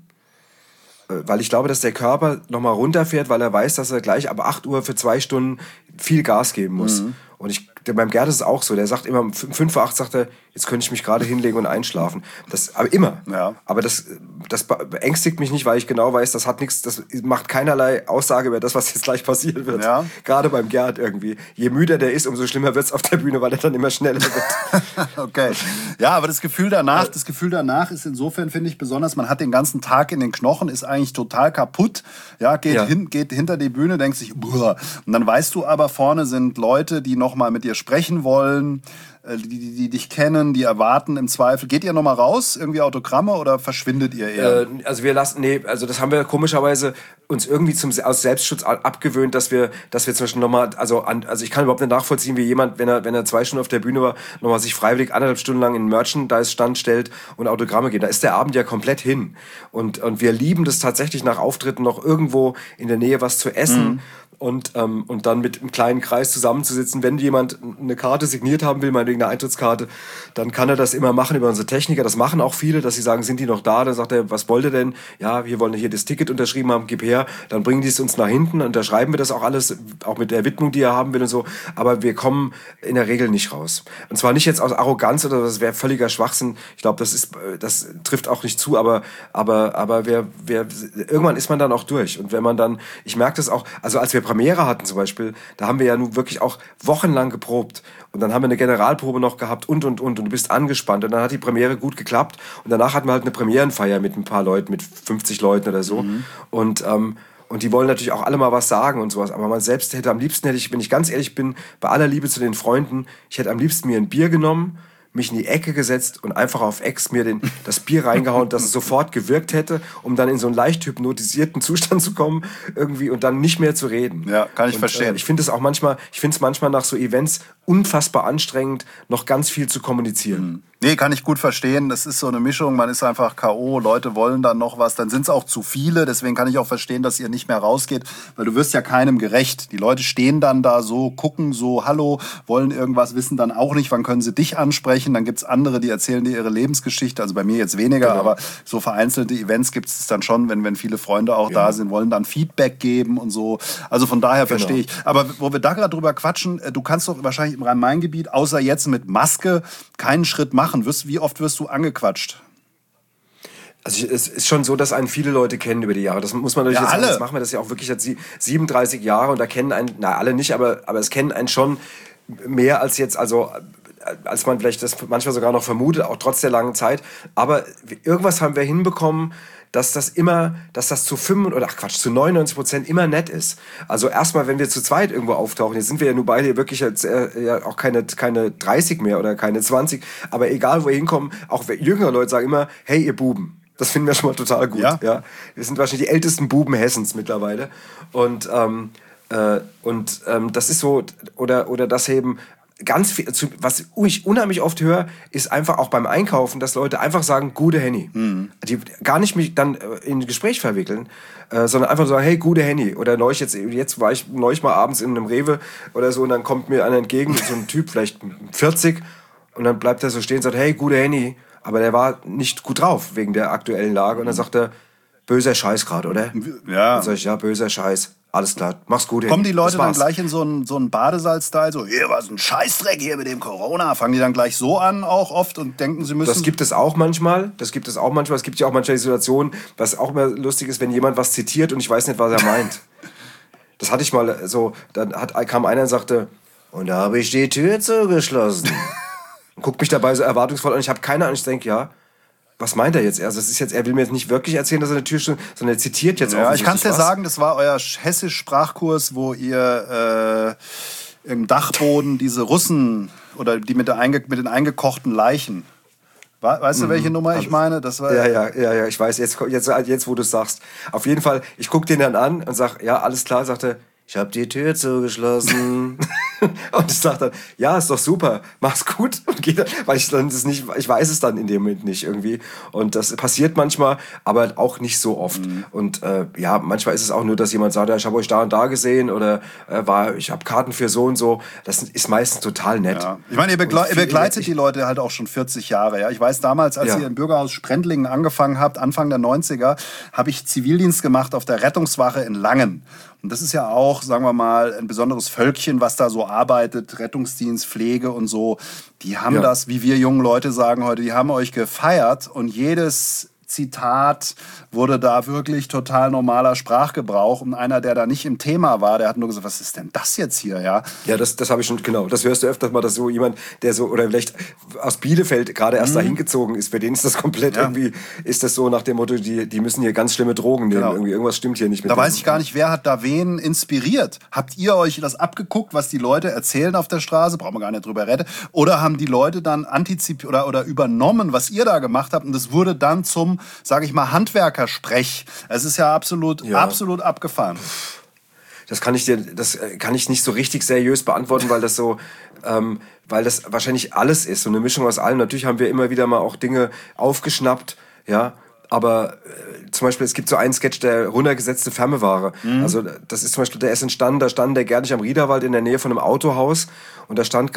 Speaker 3: Weil ich glaube, dass der Körper nochmal runterfährt, weil er weiß, dass er gleich ab 8 Uhr für 2 Stunden viel Gas geben muss. Und beim Gerd ist es auch so. Der sagt immer, um 5 vor 8 sagt er, jetzt könnte ich mich gerade hinlegen und einschlafen. Aber immer. Ja. Aber das beängstigt mich nicht, weil ich genau weiß, das hat nichts, das macht keinerlei Aussage über das, was jetzt gleich passieren wird. Ja. Gerade beim Gerd irgendwie. Je müder der ist, umso schlimmer wird es auf der Bühne, weil er dann immer schneller wird.
Speaker 2: Okay. Ja, aber das Gefühl danach ist insofern, finde ich, besonders, man hat den ganzen Tag in den Knochen, ist eigentlich total kaputt. Ja, geht hinter die Bühne, denkt sich, Buah. Und dann weißt du aber, vorne sind Leute, die noch mal mit dir sprechen wollen, die dich kennen, die erwarten im Zweifel. Geht ihr noch mal raus, irgendwie Autogramme, oder verschwindet ihr eher?
Speaker 3: Also das haben wir komischerweise uns irgendwie aus Selbstschutz abgewöhnt, dass wir zum Beispiel noch mal, also ich kann überhaupt nicht nachvollziehen, wie jemand, wenn er 2 Stunden auf der Bühne war, noch mal sich freiwillig 1,5 Stunden lang in einen Merchandise-Stand stellt und Autogramme geht. Da ist der Abend ja komplett hin. Und wir lieben das tatsächlich, nach Auftritten noch irgendwo in der Nähe was zu essen. Und dann mit einem kleinen Kreis zusammenzusitzen. Wenn jemand eine Karte signiert haben will, meinetwegen eine Eintrittskarte, dann kann er das immer machen über unsere Techniker. Das machen auch viele, dass sie sagen, sind die noch da? Dann sagt er, was wollt ihr denn? Ja, wir wollen hier das Ticket unterschrieben haben, gib her. Dann bringen die es uns nach hinten, unterschreiben wir das auch alles, auch mit der Widmung, die er haben will und so. Aber wir kommen in der Regel nicht raus. Und zwar nicht jetzt aus Arroganz oder das wäre völliger Schwachsinn. Ich glaube, das trifft auch nicht zu, aber irgendwann ist man dann auch durch. Und wenn man dann, ich merke das auch, also als wir Premiere hatten zum Beispiel, da haben wir ja nun wirklich auch wochenlang geprobt. Und dann haben wir eine Generalprobe noch gehabt und du bist angespannt. Und dann hat die Premiere gut geklappt. Und danach hatten wir halt eine Premierenfeier mit ein paar Leuten, mit 50 Leuten oder so. Und die wollen natürlich auch alle mal was sagen und sowas. Aber man selbst hätte am liebsten, wenn ich ganz ehrlich bin, bei aller Liebe zu den Freunden, ich hätte am liebsten mir ein Bier genommen, mich in die Ecke gesetzt und einfach auf Ex mir das Bier reingehauen, dass es sofort gewirkt hätte, um dann in so einen leicht hypnotisierten Zustand zu kommen irgendwie und dann nicht mehr zu reden.
Speaker 2: Ja, kann ich verstehen.
Speaker 3: Ich finde es manchmal nach so Events unfassbar anstrengend, noch ganz viel zu kommunizieren.
Speaker 2: Nee, kann ich gut verstehen. Das ist so eine Mischung. Man ist einfach K.O., Leute wollen dann noch was. Dann sind es auch zu viele. Deswegen kann ich auch verstehen, dass ihr nicht mehr rausgeht. Weil du wirst ja keinem gerecht. Die Leute stehen dann da so, gucken so, hallo, wollen irgendwas, wissen dann auch nicht, wann können sie dich ansprechen. Dann gibt's andere, die erzählen dir ihre Lebensgeschichte. Also bei mir jetzt weniger, genau. Aber so vereinzelte Events gibt es dann schon, wenn viele Freunde auch da sind, wollen dann Feedback geben und so. Also von daher verstehe ich. Aber wo wir da gerade drüber quatschen, du kannst doch wahrscheinlich im Rhein-Main-Gebiet, außer jetzt mit Maske, keinen Schritt machen. Wie oft wirst du angequatscht?
Speaker 3: Also es ist schon so, dass einen viele Leute kennen über die Jahre. Das muss man natürlich jetzt sagen. Jetzt machen wir das ja auch wirklich jetzt 37 Jahre und da kennen einen, alle nicht, aber es kennen einen schon mehr als jetzt, also als man vielleicht das manchmal sogar noch vermutet, auch trotz der langen Zeit. Aber irgendwas haben wir hinbekommen, dass das zu 99% immer nett ist. Also erstmal, wenn wir zu zweit irgendwo auftauchen, jetzt sind wir ja nur beide wirklich jetzt, ja auch keine 30 mehr oder keine 20, aber egal wo wir hinkommen, auch jüngere Leute sagen immer, hey ihr Buben. Das finden wir schon mal total gut. Ja. Wir sind wahrscheinlich die ältesten Buben Hessens mittlerweile. Und das ist so, oder das eben ganz viel, was ich unheimlich oft höre, ist einfach auch beim Einkaufen, dass Leute einfach sagen, gute Henny. Die gar nicht mich dann in ein Gespräch verwickeln, sondern einfach sagen, hey, gute Henny. Oder jetzt war ich neulich mal abends in einem Rewe oder so und dann kommt mir einer entgegen, so ein Typ, vielleicht 40, und dann bleibt er so stehen und sagt, hey, gute Henny. Aber der war nicht gut drauf wegen der aktuellen Lage. Und dann sagt er, böser Scheiß gerade, oder?
Speaker 2: Ja.
Speaker 3: Dann sag ich, ja, böser Scheiß. Alles klar, mach's gut.
Speaker 2: Kommen die Leute dann gleich in so einen Badesalz-Style, so, hier war so ein Scheißdreck hier mit dem Corona. Fangen die dann gleich so an auch oft und denken, sie müssen...
Speaker 3: Das gibt es auch manchmal. Es gibt ja auch manchmal die Situation, was auch immer lustig ist, wenn jemand was zitiert und ich weiß nicht, was er meint. Das hatte ich mal so, kam einer und sagte, und da habe ich die Tür zugeschlossen. Und guckt mich dabei so erwartungsvoll an. Ich habe keine Ahnung. Ich denke, ja, was meint er jetzt? Also er will mir jetzt nicht wirklich erzählen, dass er eine Tür steht, sondern er zitiert jetzt auch.
Speaker 2: Ja, ich kann es dir sagen, das war euer Hessisch-Sprachkurs, wo ihr im Dachboden diese Russen oder die mit den eingekochten Leichen. Weißt du, welche Nummer ich meine? Das war
Speaker 3: ja, ich weiß. Jetzt wo du es sagst. Auf jeden Fall, ich gucke den dann an und sage, ja, alles klar, sagt er, ich habe die Tür zugeschlossen. Und ich sage dann, ja, ist doch super, mach's gut. Und geht dann, weil ich weiß es dann in dem Moment nicht irgendwie. Und das passiert manchmal, aber auch nicht so oft. Und manchmal ist es auch nur, dass jemand sagt, ja, ich habe euch da und da gesehen oder ich habe Karten für so und so. Das ist meistens total nett.
Speaker 2: Ja. Ich meine, ihr begleitet die Leute halt auch schon 40 Jahre. Ja? Ich weiß damals, als ihr im Bürgerhaus Sprendlingen angefangen habt, Anfang der 90er, habe ich Zivildienst gemacht auf der Rettungswache in Langen. Und das ist ja auch, sagen wir mal, ein besonderes Völkchen, was da so arbeitet, Rettungsdienst, Pflege und so. Die haben das, wie wir jungen Leute sagen heute, die haben euch gefeiert und jedes Zitat wurde da wirklich total normaler Sprachgebrauch. Und einer, der da nicht im Thema war, der hat nur gesagt, was ist denn das jetzt hier? Ja,
Speaker 3: das habe ich schon, genau. Das hörst du öfters mal, dass so jemand, der so, oder vielleicht aus Bielefeld gerade erst dahin gezogen ist, für den ist das komplett irgendwie, ist das so nach dem Motto, die müssen hier ganz schlimme Drogen nehmen. Genau. Irgendwie, irgendwas stimmt hier nicht mit
Speaker 2: Da weiß ich gar nicht, wer hat da wen inspiriert. Habt ihr euch das abgeguckt, was die Leute erzählen auf der Straße? Brauchen wir gar nicht drüber reden. Oder haben die Leute dann antizipiert oder übernommen, was ihr da gemacht habt? Und das wurde dann zum, sage ich mal, Handwerkersprech. Es ist ja absolut abgefahren.
Speaker 3: Das kann ich nicht so richtig seriös beantworten, weil das so, weil das wahrscheinlich alles ist, so eine Mischung aus allem. Natürlich haben wir immer wieder mal auch Dinge aufgeschnappt, ja. Aber zum Beispiel, es gibt so einen Sketch, der runtergesetzte Fernware. Also das ist zum Beispiel, der ist entstanden, da stand der Gernich am Riederwald in der Nähe von einem Autohaus und da stand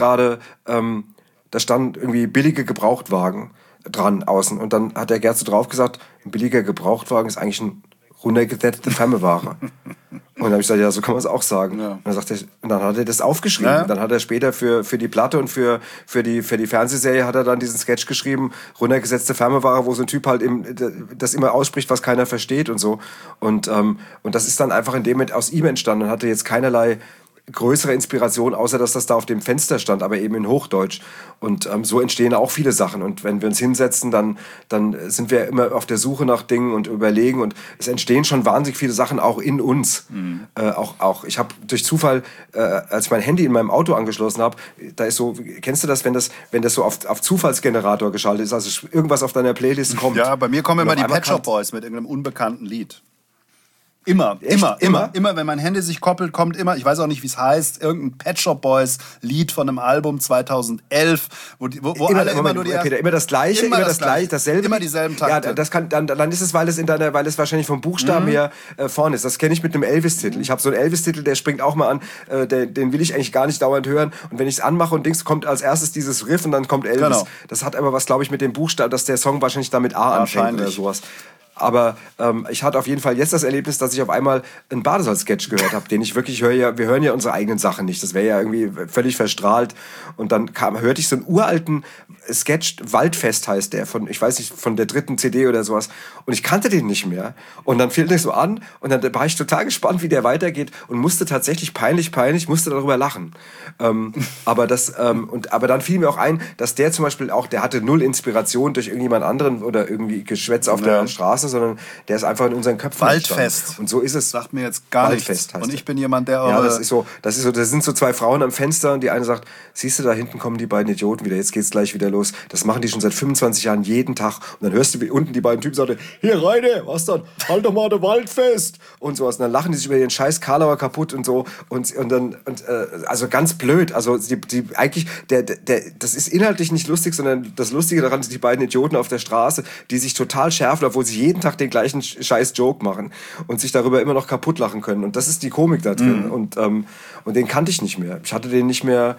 Speaker 3: irgendwie billige Gebrauchtwagen dran außen. Und dann hat der Gerd so drauf gesagt, ein billiger Gebrauchtwagen ist eigentlich ein runtergesetzte Fernware. Und dann habe ich gesagt, ja, so kann man es auch sagen. Ja. Und dann hat er das aufgeschrieben. Ja. Dann hat er später für die Platte und für die Fernsehserie hat er dann diesen Sketch geschrieben, runtergesetzte Fernware, wo so ein Typ halt das immer ausspricht, was keiner versteht und so. Und das ist dann einfach in dem Moment aus ihm entstanden und hatte jetzt keinerlei größere Inspiration, außer dass das da auf dem Fenster stand, aber eben in Hochdeutsch. Und so entstehen auch viele Sachen. Und wenn wir uns hinsetzen, dann sind wir immer auf der Suche nach Dingen und überlegen. Und es entstehen schon wahnsinnig viele Sachen auch in uns. Ich habe durch Zufall, als ich mein Handy in meinem Auto angeschlossen habe, da ist so, kennst du das, wenn das so auf Zufallsgenerator geschaltet ist, also irgendwas auf deiner Playlist kommt.
Speaker 2: Ja, bei mir kommen immer die Pet Shop Boys mit irgendeinem unbekannten Lied. Immer, wenn mein Handy sich koppelt, kommt immer, ich weiß auch nicht, wie es heißt, irgendein Pet Shop Boys Lied von einem Album 2011, wo alle immer nur die
Speaker 3: Peter, immer das Gleiche, dasselbe.
Speaker 2: Immer dieselben Takte.
Speaker 3: Ja, das kann, dann ist es, weil es wahrscheinlich vom Buchstaben her vorne ist. Das kenne ich mit einem Elvis-Titel. Ich habe so einen Elvis-Titel, der springt auch mal an, den will ich eigentlich gar nicht dauernd hören. Und wenn ich es anmache und kommt als erstes dieses Riff und dann kommt Elvis. Genau. Das hat aber was, glaube ich, mit dem Buchstaben, dass der Song wahrscheinlich damit A anfängt oder sowas. Aber ich hatte auf jeden Fall jetzt das Erlebnis, dass ich auf einmal einen Badesalz-Sketch gehört habe, den ich wirklich höre. Wir hören ja unsere eigenen Sachen nicht. Das wäre ja irgendwie völlig verstrahlt. Und dann hörte ich so einen uralten Sketch, Waldfest heißt der, ich weiß nicht, von der 3. CD oder sowas. Und ich kannte den nicht mehr. Und dann fiel der so an und dann war ich total gespannt, wie der weitergeht und musste tatsächlich peinlich, musste darüber lachen. Aber dann fiel mir auch ein, dass der zum Beispiel auch, der hatte null Inspiration durch irgendjemand anderen oder irgendwie Geschwätz auf der Straße, sondern der ist einfach in unseren Köpfen.
Speaker 2: Waldfest.
Speaker 3: Und so ist es.
Speaker 2: Sagt mir jetzt gar nichts. Und ich bin jemand, der...
Speaker 3: Ja, das sind so zwei Frauen am Fenster und die eine sagt, siehst du, da hinten kommen die beiden Idioten wieder, jetzt geht's gleich wieder los. Das machen die schon seit 25 Jahren jeden Tag. Und dann hörst du, wie unten die beiden Typen sagen, hier Reine, was dann? Halt doch mal der Waldfest. Und sowas. Und dann lachen die sich über ihren scheiß Karlauer kaputt und so. Also ganz blöd. Also eigentlich, das ist inhaltlich nicht lustig, sondern das Lustige daran sind die beiden Idioten auf der Straße, die sich total schärfen, obwohl sie jeden Tag den gleichen scheiß Joke machen und sich darüber immer noch kaputt lachen können. Und das ist die Komik da drin. Und den kannte ich nicht mehr. Ich hatte den nicht mehr.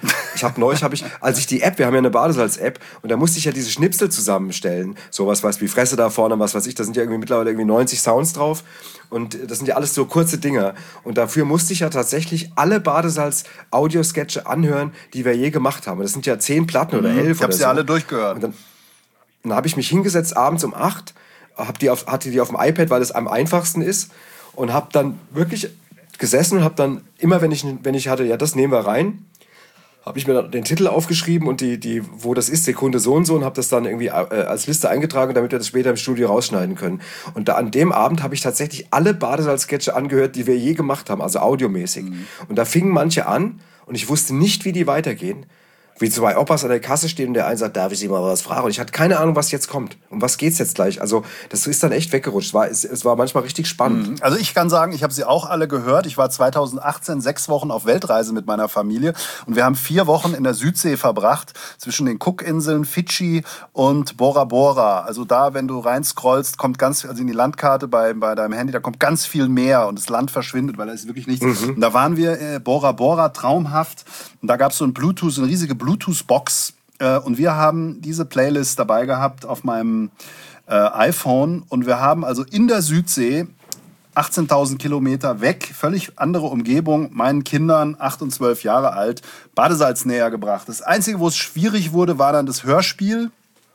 Speaker 3: Als ich die App, wir haben ja eine Badesalz-App, und da musste ich ja diese Schnipsel zusammenstellen. Sowas wie Fresse da vorne, was weiß ich, da sind ja irgendwie mittlerweile 90 Sounds drauf. Und das sind ja alles so kurze Dinger. Und dafür musste ich ja tatsächlich alle Badesalz-Audio-Sketche anhören, die wir je gemacht haben. Das sind ja 10 Platten oder 11
Speaker 2: Ich habe sie
Speaker 3: so.
Speaker 2: alle durchgehört.
Speaker 3: Und dann habe ich mich hingesetzt abends um 8, hatte die auf dem iPad, weil es am einfachsten ist, und habe dann wirklich gesessen und habe dann immer, wenn ich hatte, ja, das nehmen wir rein, habe ich mir dann den Titel aufgeschrieben und wo das ist, Sekunde so und habe das dann irgendwie als Liste eingetragen, damit wir das später im Studio rausschneiden können. Und an dem Abend habe ich tatsächlich alle Badesalz-Sketche angehört, die wir je gemacht haben, also audiomäßig. Und da fingen manche an und ich wusste nicht, wie die weitergehen. Wie zwei Opas an der Kasse stehen und der eine sagt, darf ich Sie mal was fragen? Und ich hatte keine Ahnung, was jetzt kommt. Um was geht's jetzt gleich? Also das ist dann echt weggerutscht. Es war manchmal richtig spannend.
Speaker 2: Also ich kann sagen, ich habe sie auch alle gehört. Ich war 2018 6 Wochen auf Weltreise mit meiner Familie und wir haben 4 Wochen in der Südsee verbracht, zwischen den Cookinseln, Fidschi und Bora Bora. Also da, wenn du reinscrollst, kommt also in die Landkarte bei deinem Handy, da kommt ganz viel Meer und das Land verschwindet, weil da ist wirklich nichts. Und da waren wir, Bora Bora, traumhaft. Und da gab es so eine riesige Bluetooth-Box und wir haben diese Playlist dabei gehabt auf meinem iPhone und wir haben also in der Südsee 18.000 Kilometer weg, völlig andere Umgebung, meinen Kindern, 8 und 12 Jahre alt, Badesalz näher gebracht. Das Einzige, wo es schwierig wurde, war dann das Hörspiel.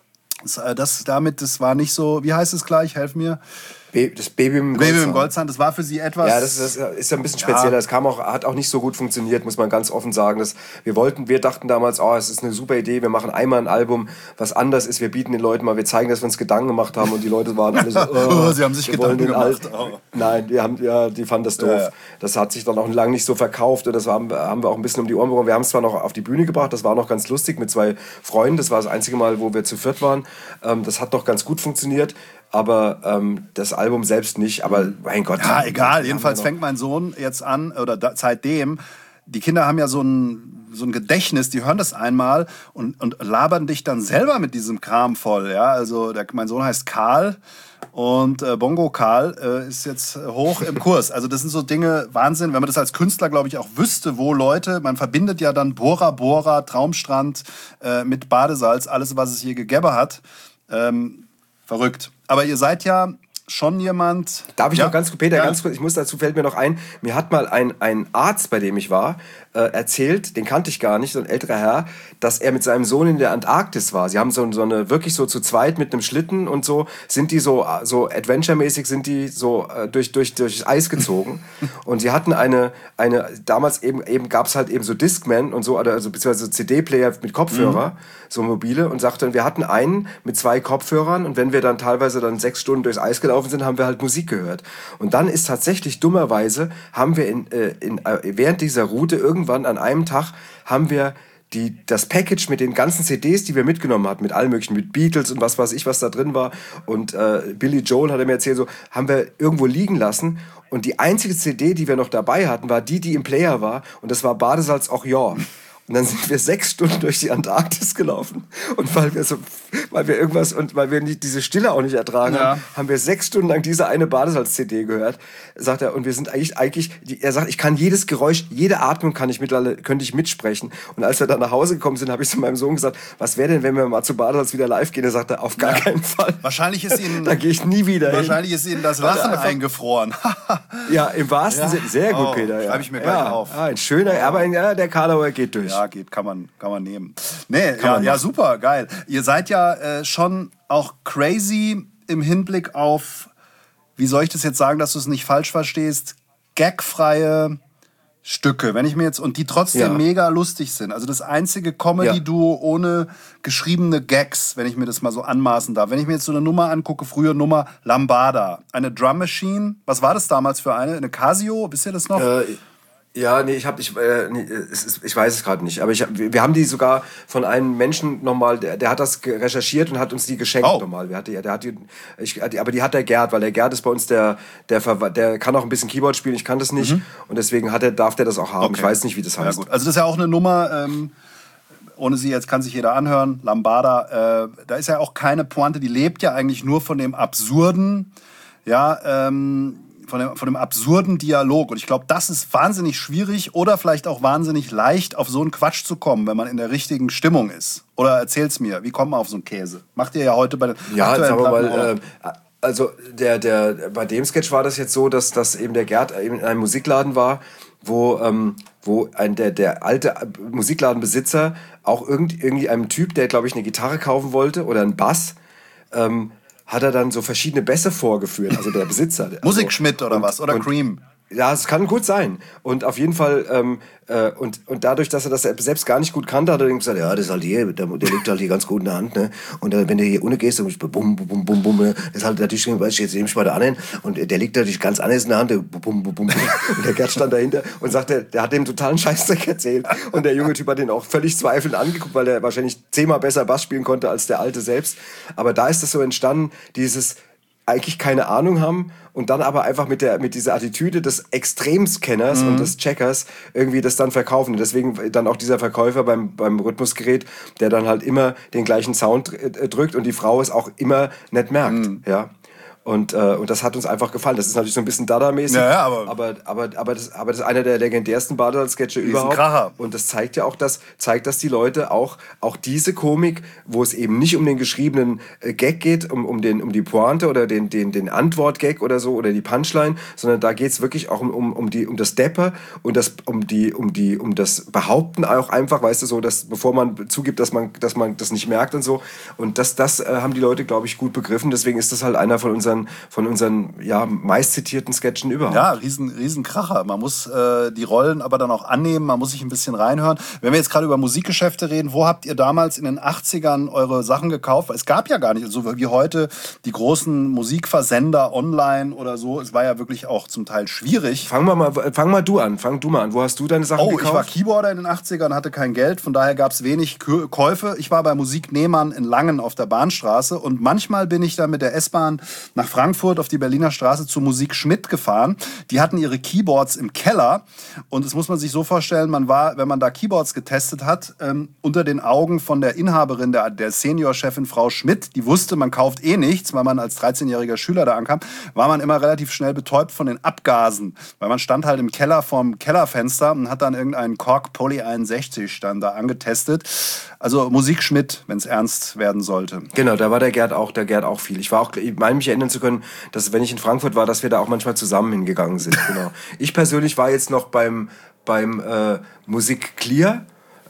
Speaker 2: Das war nicht so, wie heißt es gleich, helf mir.
Speaker 3: Das Baby im
Speaker 2: Goldzahn, das war für sie etwas...
Speaker 3: Ja, das ist ein bisschen spezieller. Das hat auch nicht so gut funktioniert, muss man ganz offen sagen. Wir dachten damals, es ist eine super Idee, wir machen einmal ein Album, was anders ist, wir bieten den Leuten mal, wir zeigen, dass wir uns Gedanken gemacht haben und die Leute waren alle so...
Speaker 2: Sie haben sich Gedanken gemacht.
Speaker 3: Nein, die fanden das doof. Ja. Das hat sich dann auch lange nicht so verkauft und das haben wir auch ein bisschen um die Ohren bekommen. Wir haben es zwar noch auf die Bühne gebracht, das war noch ganz lustig mit 2 Freunden, das war das einzige Mal, wo wir zu 4 waren. Das hat noch ganz gut funktioniert. Aber das Album selbst nicht, aber mein Gott.
Speaker 2: Ja, egal. Jedenfalls fängt mein Sohn jetzt an, oder seitdem, die Kinder haben ja so ein Gedächtnis, die hören das einmal und labern dich dann selber mit diesem Kram voll. Ja? Also mein Sohn heißt Karl und Bongo Karl ist jetzt hoch im Kurs. Also das sind so Dinge, Wahnsinn, wenn man das als Künstler, glaube ich, auch wüsste, wo Leute, man verbindet ja dann Bora Bora, Traumstrand mit Badesalz, alles, was es hier gegeben hat. Verrückt. Aber ihr seid ja schon jemand...
Speaker 3: Darf ich noch ganz kurz, dazu fällt mir noch ein, mir hat mal ein Arzt, bei dem ich war, erzählt, den kannte ich gar nicht, so ein älterer Herr, dass er mit seinem Sohn in der Antarktis war. Sie haben so eine wirklich so zu zweit mit einem Schlitten und so, sind die so adventure-mäßig sind die so durchs Eis gezogen. Und sie hatten damals eben gab es halt eben so Discman und so, also beziehungsweise CD-Player mit Kopfhörer, so mobile, und sagte, wir hatten einen mit 2 Kopfhörern und wenn wir dann teilweise 6 Stunden durchs Eis gelaufen sind, haben wir halt Musik gehört. Und dann ist tatsächlich dummerweise, haben wir während dieser Route irgendwann an einem Tag haben wir das Package mit den ganzen CDs, die wir mitgenommen hatten, mit allem möglichen, mit Beatles und was weiß ich, was da drin war. Und Billy Joel hat er mir erzählt, so haben wir irgendwo liegen lassen. Und die einzige CD, die wir noch dabei hatten, war die im Player war. Und das war Badesalz auch ja. Und Und dann sind wir 6 Stunden durch die Antarktis gelaufen. Und weil wir diese Stille auch nicht ertragen haben wir 6 Stunden lang diese eine Badesalz-CD gehört, sagt er. Und wir sind er sagt, ich kann jedes Geräusch, jede Atmung könnte ich mitsprechen. Und als wir dann nach Hause gekommen sind, habe ich zu meinem Sohn gesagt, was wäre denn, wenn wir mal zu Badesalz wieder live gehen? Er sagte, auf gar keinen Fall.
Speaker 2: Wahrscheinlich ist Ihnen,
Speaker 3: da gehe ich nie wieder
Speaker 2: wahrscheinlich ist Ihnen das Lachen eingefroren.
Speaker 3: Ja, im wahrsten Sinne. Sehr gut, Peter.
Speaker 2: Schreibe ich mir gleich auf.
Speaker 3: Ja, ein schöner, aber der Karlauer geht durch.
Speaker 2: Ja, geht, kann man nehmen. Nee, ja, super, geil. Ihr seid ja schon auch crazy im Hinblick auf, wie soll ich das jetzt sagen, dass du es nicht falsch verstehst, gagfreie Stücke, wenn ich mir jetzt, und die trotzdem mega lustig sind. Also das einzige Comedy-Duo ohne geschriebene Gags, wenn ich mir das mal so anmaßen darf. Wenn ich mir jetzt so eine Nummer angucke, frühe Nummer, Lambada, eine Drum Machine, was war das damals für eine? Eine Casio, wisst ihr das noch?
Speaker 3: Ja, nee, ich weiß es gerade nicht. Aber wir haben die sogar von einem Menschen nochmal, der hat das recherchiert und hat uns die geschenkt nochmal. Aber die hat der Gerd, weil der Gerd ist bei uns der kann auch ein bisschen Keyboard spielen, ich kann das nicht. Und deswegen darf der das auch haben. Okay. Ich weiß nicht, wie das heißt.
Speaker 2: Ja, gut. Also das ist ja auch eine Nummer, ohne sie jetzt kann sich jeder anhören, Lambada, da ist ja auch keine Pointe, die lebt ja eigentlich nur von dem Absurden, von dem absurden Dialog. Und ich glaube, das ist wahnsinnig schwierig oder vielleicht auch wahnsinnig leicht, auf so einen Quatsch zu kommen, wenn man in der richtigen Stimmung ist. Oder erzähl's mir, wie kommt man auf so einen Käse? Macht ihr ja heute bei den
Speaker 3: aktuellen Platten also bei dem Sketch war das jetzt so, dass eben der Gerd in einem Musikladen war, wo der alte Musikladenbesitzer auch irgendwie einem Typ, der, glaube ich, eine Gitarre kaufen wollte oder einen Bass, hat er dann so verschiedene Bässe vorgeführt, also der Besitzer.
Speaker 2: Musikschmidt oder was? Oder Cream?
Speaker 3: Ja, es kann gut sein. Und auf jeden Fall, und dadurch, dass er das selbst gar nicht gut kannte, hat er gesagt, ja, das ist halt hier, der liegt halt hier ganz gut in der Hand, ne? Und wenn du hier ohne gehst, dann bum, bum, bum, bum, bum, ne? Das ist halt natürlich, weißt du, jetzt nehme ich mal da an, und der liegt natürlich ganz anders in der Hand, bum, bum, bum, bum. Und der Gerd stand dahinter und sagte, der hat dem totalen Scheißdreck erzählt. Und der junge Typ hat den auch völlig zweifelnd angeguckt, weil er wahrscheinlich 10-mal besser Bass spielen konnte als der Alte selbst. Aber da ist das so entstanden, dieses eigentlich keine Ahnung haben und dann aber einfach mit dieser Attitüde des Extremscanners und des Checkers irgendwie das dann verkaufen. Und deswegen dann auch dieser Verkäufer beim Rhythmusgerät, der dann halt immer den gleichen Sound drückt und die Frau es auch immer nicht merkt. Ja. Und das hat uns einfach gefallen. Das ist natürlich so ein bisschen Dada-mäßig, aber das ist einer der legendärsten Badesalz-Sketche überhaupt.
Speaker 2: Kracher.
Speaker 3: Und das zeigt ja auch, dass die Leute auch diese Komik, wo es eben nicht um den geschriebenen Gag geht, um die Pointe oder den Antwort-Gag oder so oder die Punchline, sondern da geht es wirklich auch um das Deppe und um das Behaupten auch einfach, weißt du, so, dass bevor man zugibt, dass man das nicht merkt und so. Und das haben die Leute, glaube ich, gut begriffen. Deswegen ist das halt einer von unseren meist zitierten Sketchen überhaupt.
Speaker 2: Ja, riesen Kracher. Man muss die Rollen aber dann auch annehmen, man muss sich ein bisschen reinhören. Wenn wir jetzt gerade über Musikgeschäfte reden, wo habt ihr damals in den 80ern eure Sachen gekauft? Es gab ja gar nicht, so wie heute, die großen Musikversender online oder so. Es war ja wirklich auch zum Teil schwierig.
Speaker 3: Fang mal du an. Wo hast du deine Sachen gekauft?
Speaker 2: Ich war Keyboarder in den 80ern, hatte kein Geld, von daher gab es wenig Käufe. Ich war bei Musik Nehmann in Langen auf der Bahnstraße und manchmal bin ich dann mit der S-Bahn nach Frankfurt auf die Berliner Straße zu Musik Schmidt gefahren. Die hatten ihre Keyboards im Keller und das muss man sich so vorstellen, man war, wenn man da Keyboards getestet hat, unter den Augen von der Inhaberin, der Seniorchefin Frau Schmidt, die wusste, man kauft eh nichts, weil man als 13-jähriger Schüler da ankam, war man immer relativ schnell betäubt von den Abgasen, weil man stand halt im Keller vorm Kellerfenster und hat dann irgendeinen Korg Poly 61 dann da angetestet. Also Musik Schmidt, wenn es ernst werden sollte.
Speaker 3: Genau, da war der Gerd auch viel. Ich meine mich erinnern zu können, dass wenn ich in Frankfurt war, dass wir da auch manchmal zusammen hingegangen sind. Genau. Ich persönlich war jetzt noch beim Musik Clear,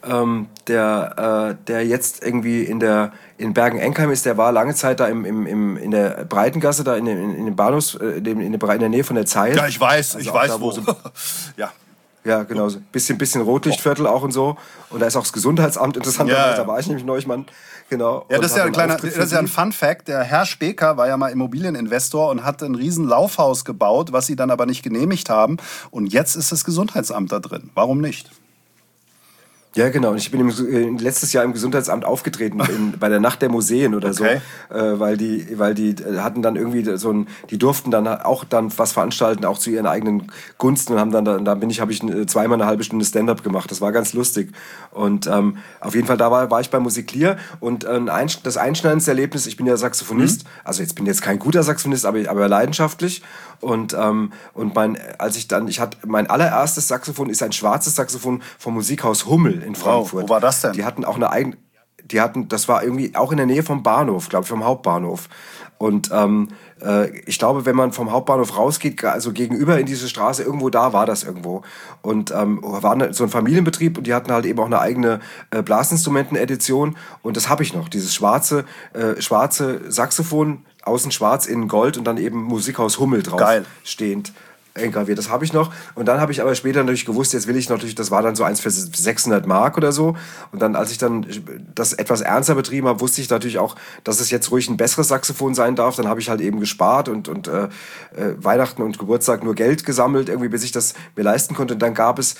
Speaker 3: der jetzt irgendwie in Bergen-Enkheim ist. Der war lange Zeit da in der Breitengasse, da in dem Bahnhof, in der Nähe von der Zeil.
Speaker 2: Ja, ich weiß wo. Ja.
Speaker 3: Ja, genau. So bisschen Rotlichtviertel auch und so. Und da ist auch das Gesundheitsamt interessanterweise. Da war ich nämlich neulich mal. Genau.
Speaker 2: Ja, das ist ja ein Fun-Fact. Der Herr Speker war ja mal Immobilieninvestor und hat ein riesen Laufhaus gebaut, was sie dann aber nicht genehmigt haben. Und jetzt ist das Gesundheitsamt da drin. Warum nicht?
Speaker 3: Ja, genau. Und ich bin letztes Jahr im Gesundheitsamt aufgetreten bei der Nacht der Museen oder so, weil die hatten dann irgendwie die durften dann auch dann was veranstalten, auch zu ihren eigenen Gunsten und haben dann habe ich zweimal eine halbe Stunde Stand-up gemacht. Das war ganz lustig. Und auf jeden Fall da war ich bei Musiklier und das einschneidendste Erlebnis. Ich bin ja Saxophonist, also bin jetzt kein guter Saxophonist, aber leidenschaftlich. Und ich hatte mein allererstes Saxophon ist ein schwarzes Saxophon vom Musikhaus Hummel in Frankfurt.
Speaker 2: Wo war das denn?
Speaker 3: Die hatten auch das war irgendwie auch in der Nähe vom Bahnhof, glaube ich, vom Hauptbahnhof. Und ich glaube, wenn man vom Hauptbahnhof rausgeht, also gegenüber in diese Straße, irgendwo da war das irgendwo. Und war so ein Familienbetrieb und die hatten halt eben auch eine eigene Blasinstrumenten-Edition. Und das habe ich noch, dieses schwarze Saxophon, außen schwarz, innen Gold und dann eben Musikhaus Hummel drauf stehend. Engraviert, das habe ich noch. Und dann habe ich aber später natürlich gewusst, jetzt will ich natürlich, das war dann so eins für 600 Mark oder so. Und dann, als ich dann das etwas ernster betrieben habe, wusste ich natürlich auch, dass es jetzt ruhig ein besseres Saxophon sein darf. Dann habe ich halt eben gespart und Weihnachten und Geburtstag nur Geld gesammelt, irgendwie, bis ich das mir leisten konnte. Und dann gab es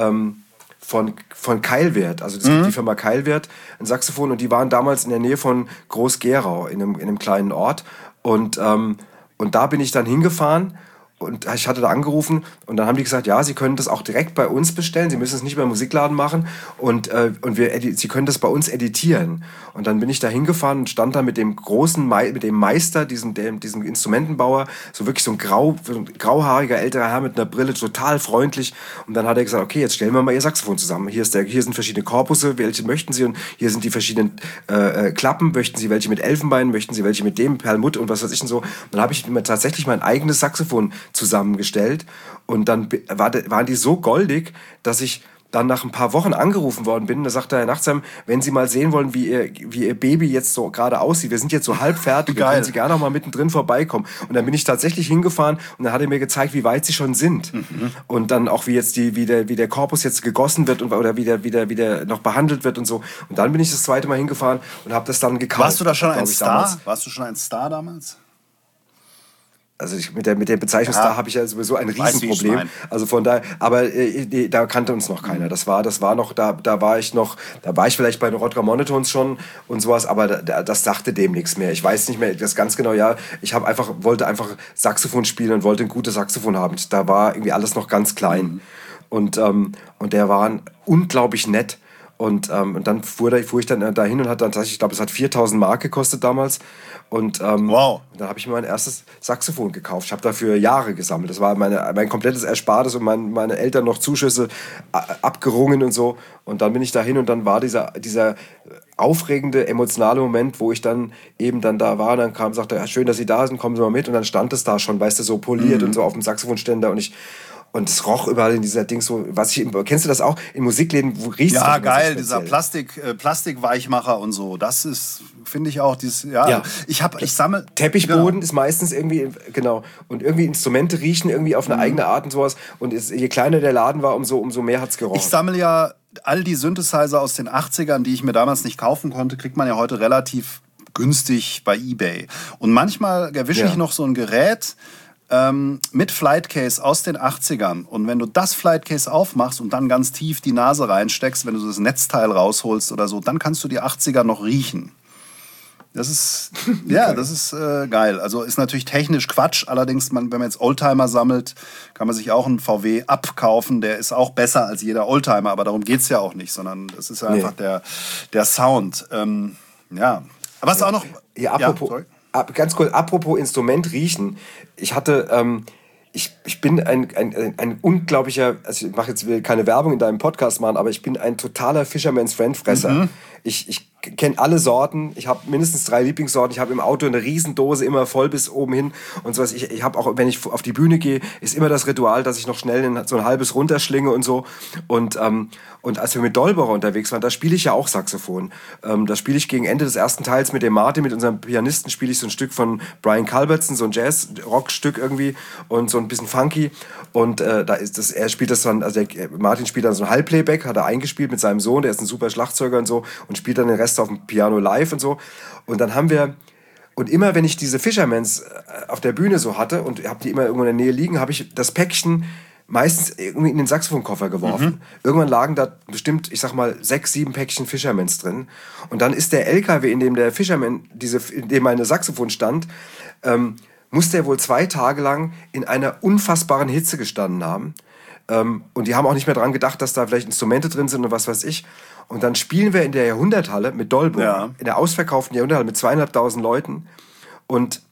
Speaker 3: von Keilwerth, also das gibt die Firma Keilwerth, ein Saxophon. Und die waren damals in der Nähe von Groß-Gerau, in einem kleinen Ort. Und da bin ich dann hingefahren. Und ich hatte da angerufen und dann haben die gesagt, ja, Sie können das auch direkt bei uns bestellen, Sie müssen es nicht beim Musikladen machen und Sie können das bei uns editieren. Und dann bin ich da hingefahren und stand da mit dem Meister, diesem Instrumentenbauer, so wirklich so ein grauhaariger älterer Herr mit einer Brille, total freundlich. Und dann hat er gesagt, okay, jetzt stellen wir mal Ihr Saxophon zusammen. Hier sind verschiedene Korpusse, welche möchten Sie? Und hier sind die verschiedenen Klappen, möchten Sie welche mit Elfenbein, möchten Sie welche mit dem Perlmutt und was weiß ich und so. Und dann habe ich mir tatsächlich mein eigenes Saxophon zusammengestellt und dann waren die so goldig, dass ich dann nach ein paar Wochen angerufen worden bin. Da sagte Herr Nachtsheim, wenn Sie mal sehen wollen, wie Ihr Baby jetzt so gerade aussieht, wir sind jetzt so halb fertig, können Sie gerne noch mal mittendrin vorbeikommen. Und dann bin ich tatsächlich hingefahren und dann hat er mir gezeigt, wie weit sie schon sind. Und dann auch, wie jetzt wie der Korpus jetzt gegossen wird oder wie der noch behandelt wird und so. Und dann bin ich das zweite Mal hingefahren und habe das dann gekauft.
Speaker 2: Warst du da schon ein Star? Warst du schon ein Star damals?
Speaker 3: Also mit der Bezeichnung Star habe ich ja sowieso ein Riesenproblem. Also von daher, aber da kannte uns noch keiner. Das war noch, da war ich vielleicht bei den Rodger Monotones schon und sowas, aber das sagte dem nichts mehr. Ich weiß nicht mehr das ganz genau, ja. Ich wollte einfach Saxophon spielen und wollte ein gutes Saxophon haben. Da war irgendwie alles noch ganz klein. Und der war unglaublich nett. Und dann fuhr ich dann dahin und hat dann tatsächlich, ich glaube, es hat 4.000 Mark gekostet damals. Und wow. Dann habe ich mir mein erstes Saxophon gekauft. Ich habe dafür Jahre gesammelt. Das war mein komplettes Erspartes und meine Eltern noch Zuschüsse abgerungen und so. Und dann bin ich dahin und dann war dieser aufregende, emotionale Moment, wo ich dann eben dann da war. Und dann sagte er, schön, dass Sie da sind, kommen Sie mal mit. Und dann stand es da schon, weißt du, so poliert und so auf dem Saxophonständer. Und es roch überall in dieser Ding so, kennst du das auch? In Musikläden, wo riechst du das?
Speaker 2: Ja, geil, dieser Plastikweichmacher und so. Das ist, finde ich auch, ich sammle...
Speaker 3: Teppichboden ist meistens irgendwie, genau. Und irgendwie Instrumente riechen irgendwie auf eine eigene Art und sowas. Und je kleiner der Laden war, umso mehr hat's gerochen.
Speaker 2: Ich sammle ja all die Synthesizer aus den 80ern, die ich mir damals nicht kaufen konnte, kriegt man ja heute relativ günstig bei eBay. Und manchmal erwische ich noch so ein Gerät mit Flightcase aus den 80ern. Und wenn du das Flightcase aufmachst und dann ganz tief die Nase reinsteckst, wenn du das Netzteil rausholst oder so, dann kannst du die 80er noch riechen. Das ist, das ist geil. Also ist natürlich technisch Quatsch. Allerdings, wenn man jetzt Oldtimer sammelt, kann man sich auch einen VW abkaufen. Der ist auch besser als jeder Oldtimer. Aber darum geht es ja auch nicht, sondern das ist einfach der Sound. Was auch noch...
Speaker 3: Ja, ganz kurz, apropos Instrument riechen. Ich hatte, ich bin ein unglaublicher, also ich will keine Werbung in deinem Podcast machen, aber ich bin ein totaler Fisherman's Friend Fresser. Ich kenne alle Sorten. Ich habe mindestens 3 Lieblingssorten. Ich habe im Auto eine Riesendose, immer voll bis oben hin und sowas. Ich habe auch, wenn ich auf die Bühne gehe, ist immer das Ritual, dass ich noch schnell so ein halbes runterschlinge und so. Und als wir mit Dolberer unterwegs waren, da spiele ich ja auch Saxophon. Da spiele ich gegen Ende des ersten Teils mit dem Martin, mit unserem Pianisten, spiele ich so ein Stück von Brian Culbertson, so ein Jazz-Rock-Stück irgendwie und so ein bisschen funky. Und er spielt das dann, also Martin spielt dann so ein Halbplayback, hat er eingespielt mit seinem Sohn, der ist ein super Schlagzeuger und so, und spielt dann den Rest auf dem Piano live und so. Und dann haben wir, und immer wenn ich diese Fishermans auf der Bühne so hatte und habe die immer irgendwo in der Nähe liegen, habe ich das Päckchen meistens irgendwie in den Saxophonkoffer geworfen. Irgendwann lagen da bestimmt, ich sag mal, 6, 7 Päckchen Fishermans drin. Und dann ist der LKW, in dem der Fisherman, in dem meine Saxophon stand, muss der wohl 2 Tage lang in einer unfassbaren Hitze gestanden haben. Und die haben auch nicht mehr dran gedacht, dass da vielleicht Instrumente drin sind und was weiß ich. Und dann spielen wir in der Jahrhunderthalle mit Dolbo, in der ausverkauften Jahrhunderthalle mit 2.500 Leuten. Und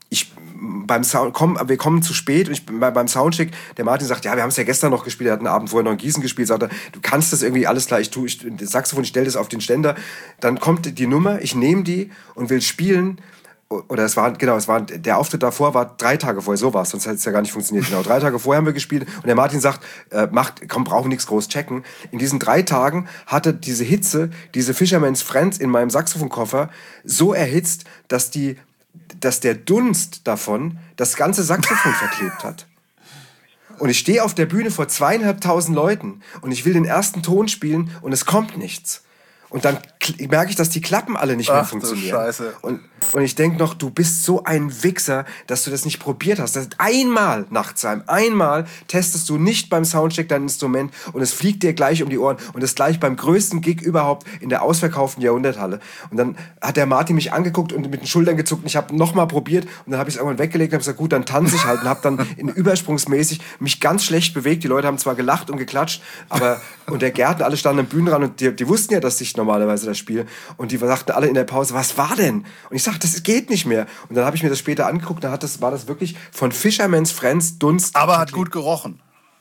Speaker 3: wir kommen zu spät und beim Soundcheck, der Martin sagt, ja, wir haben es ja gestern noch gespielt, er hat einen Abend vorher noch in Gießen gespielt, sagt er, du kannst das irgendwie alles klar, das Saxophon, ich stelle das auf den Ständer, dann kommt die Nummer, ich nehme die und will spielen. Oder der Auftritt davor war 3 Tage vorher, so war es, sonst hätte es ja gar nicht funktioniert. Genau, 3 Tage vorher haben wir gespielt und der Martin sagt, brauchen nichts groß checken. In diesen 3 Tagen hatte diese Hitze, diese Fisherman's Friends in meinem Saxophonkoffer so erhitzt, dass der Dunst davon das ganze Saxophon verklebt hat. Und ich stehe auf der Bühne vor 2.500 Leuten und ich will den ersten Ton spielen und es kommt nichts. Und dann merke ich, dass die Klappen alle nicht mehr funktionieren.
Speaker 2: Scheiße.
Speaker 3: Und ich denke noch, du bist so ein Wichser, dass du das nicht probiert hast. Einmal, Nachtsheim, einmal testest du nicht beim Soundcheck dein Instrument und es fliegt dir gleich um die Ohren. Und das gleich beim größten Gig überhaupt in der ausverkauften Jahrhunderthalle. Und dann hat der Martin mich angeguckt und mit den Schultern gezuckt. Und ich habe nochmal probiert und dann habe ich es irgendwann weggelegt und habe gesagt, gut, dann tanze ich halt. Und habe dann übersprungsmäßig mich ganz schlecht bewegt. Die Leute haben zwar gelacht und geklatscht, und der Gerd und alle standen am Bühnenrand und die wussten ja, dass ich normalerweise das Spiel. Und die sagten alle in der Pause, was war denn? Und ich sagte, das geht nicht mehr. Und dann habe ich mir das später angeguckt, dann war das wirklich von Fisherman's Friends Dunst.
Speaker 2: Aber hat gut gerochen.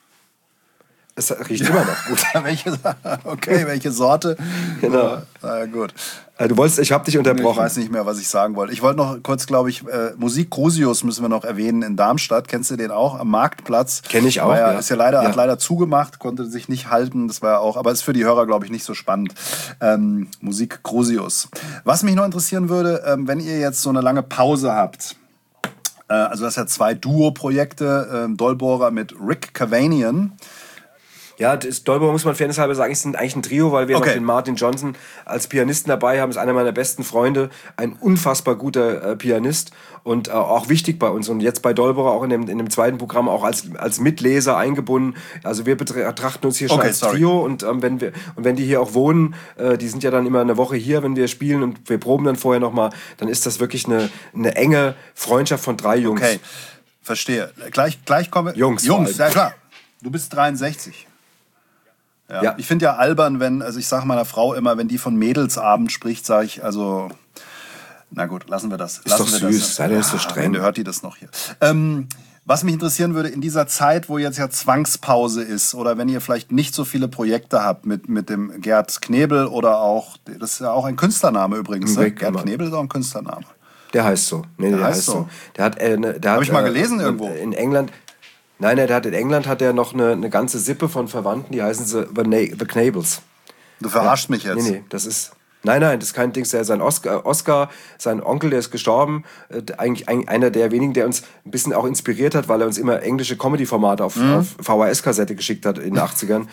Speaker 3: Es riecht immer noch gut.
Speaker 2: Welche Sorte?
Speaker 3: Genau.
Speaker 2: Na gut.
Speaker 3: Ich habe dich unterbrochen.
Speaker 2: Ich weiß nicht mehr, was ich sagen wollte. Ich wollte noch kurz, glaube ich, Musik Crusius müssen wir noch erwähnen in Darmstadt. Kennst du den auch? Am Marktplatz.
Speaker 3: Kenne ich auch.
Speaker 2: Ist ja leider, hat leider zugemacht, konnte sich nicht halten. Das war ja auch, aber ist für die Hörer, glaube ich, nicht so spannend. Musik Crusius. Was mich noch interessieren würde, wenn ihr jetzt so eine lange Pause habt. Also das sind ja 2 Duo-Projekte, Dolbohrer mit Rick Cavanian.
Speaker 3: Ja, das Dolbohrer, muss man fairnesshalber sagen, ist eigentlich ein Trio, weil wir noch den Martin Johnson als Pianisten dabei haben. Ist einer meiner besten Freunde, ein unfassbar guter Pianist und auch wichtig bei uns. Und jetzt bei Dolbohrer auch in dem zweiten Programm auch als Mitleser eingebunden. Also wir betrachten uns hier schon als Trio und wenn die hier auch wohnen, die sind ja dann immer eine Woche hier, wenn wir spielen und wir proben dann vorher nochmal, dann ist das wirklich eine enge Freundschaft von 3 Jungs.
Speaker 2: Okay, verstehe. Gleich kommen wir.
Speaker 3: Jungs,
Speaker 2: ja klar. Du bist 63. Ja. Ich finde ja albern, ich sage meiner Frau immer, wenn die von Mädelsabend spricht, sage ich, also, na gut, lassen wir das.
Speaker 3: Ist doch süß, sei doch nicht so streng.
Speaker 2: Hört die das noch hier. Was mich interessieren würde, in dieser Zeit, wo jetzt ja Zwangspause ist, oder wenn ihr vielleicht nicht so viele Projekte habt mit dem Gerd Knebel oder auch, das ist ja auch ein Künstlername übrigens, ne? Gerd Knebel ist auch ein Künstlername.
Speaker 3: Der heißt so. Nee, der heißt so. Der hat,
Speaker 2: Habe ich mal gelesen irgendwo.
Speaker 3: In England. Nein, in England hat er noch eine ganze Sippe von Verwandten, die heißen The Knables.
Speaker 2: Du verarschst mich jetzt.
Speaker 3: Nee, das ist... Nein, das ist kein Ding. Sein Oscar, sein Onkel, der ist gestorben. Eigentlich einer der wenigen, der uns ein bisschen auch inspiriert hat, weil er uns immer englische Comedy-Formate auf VHS-Kassette geschickt hat in den 80ern.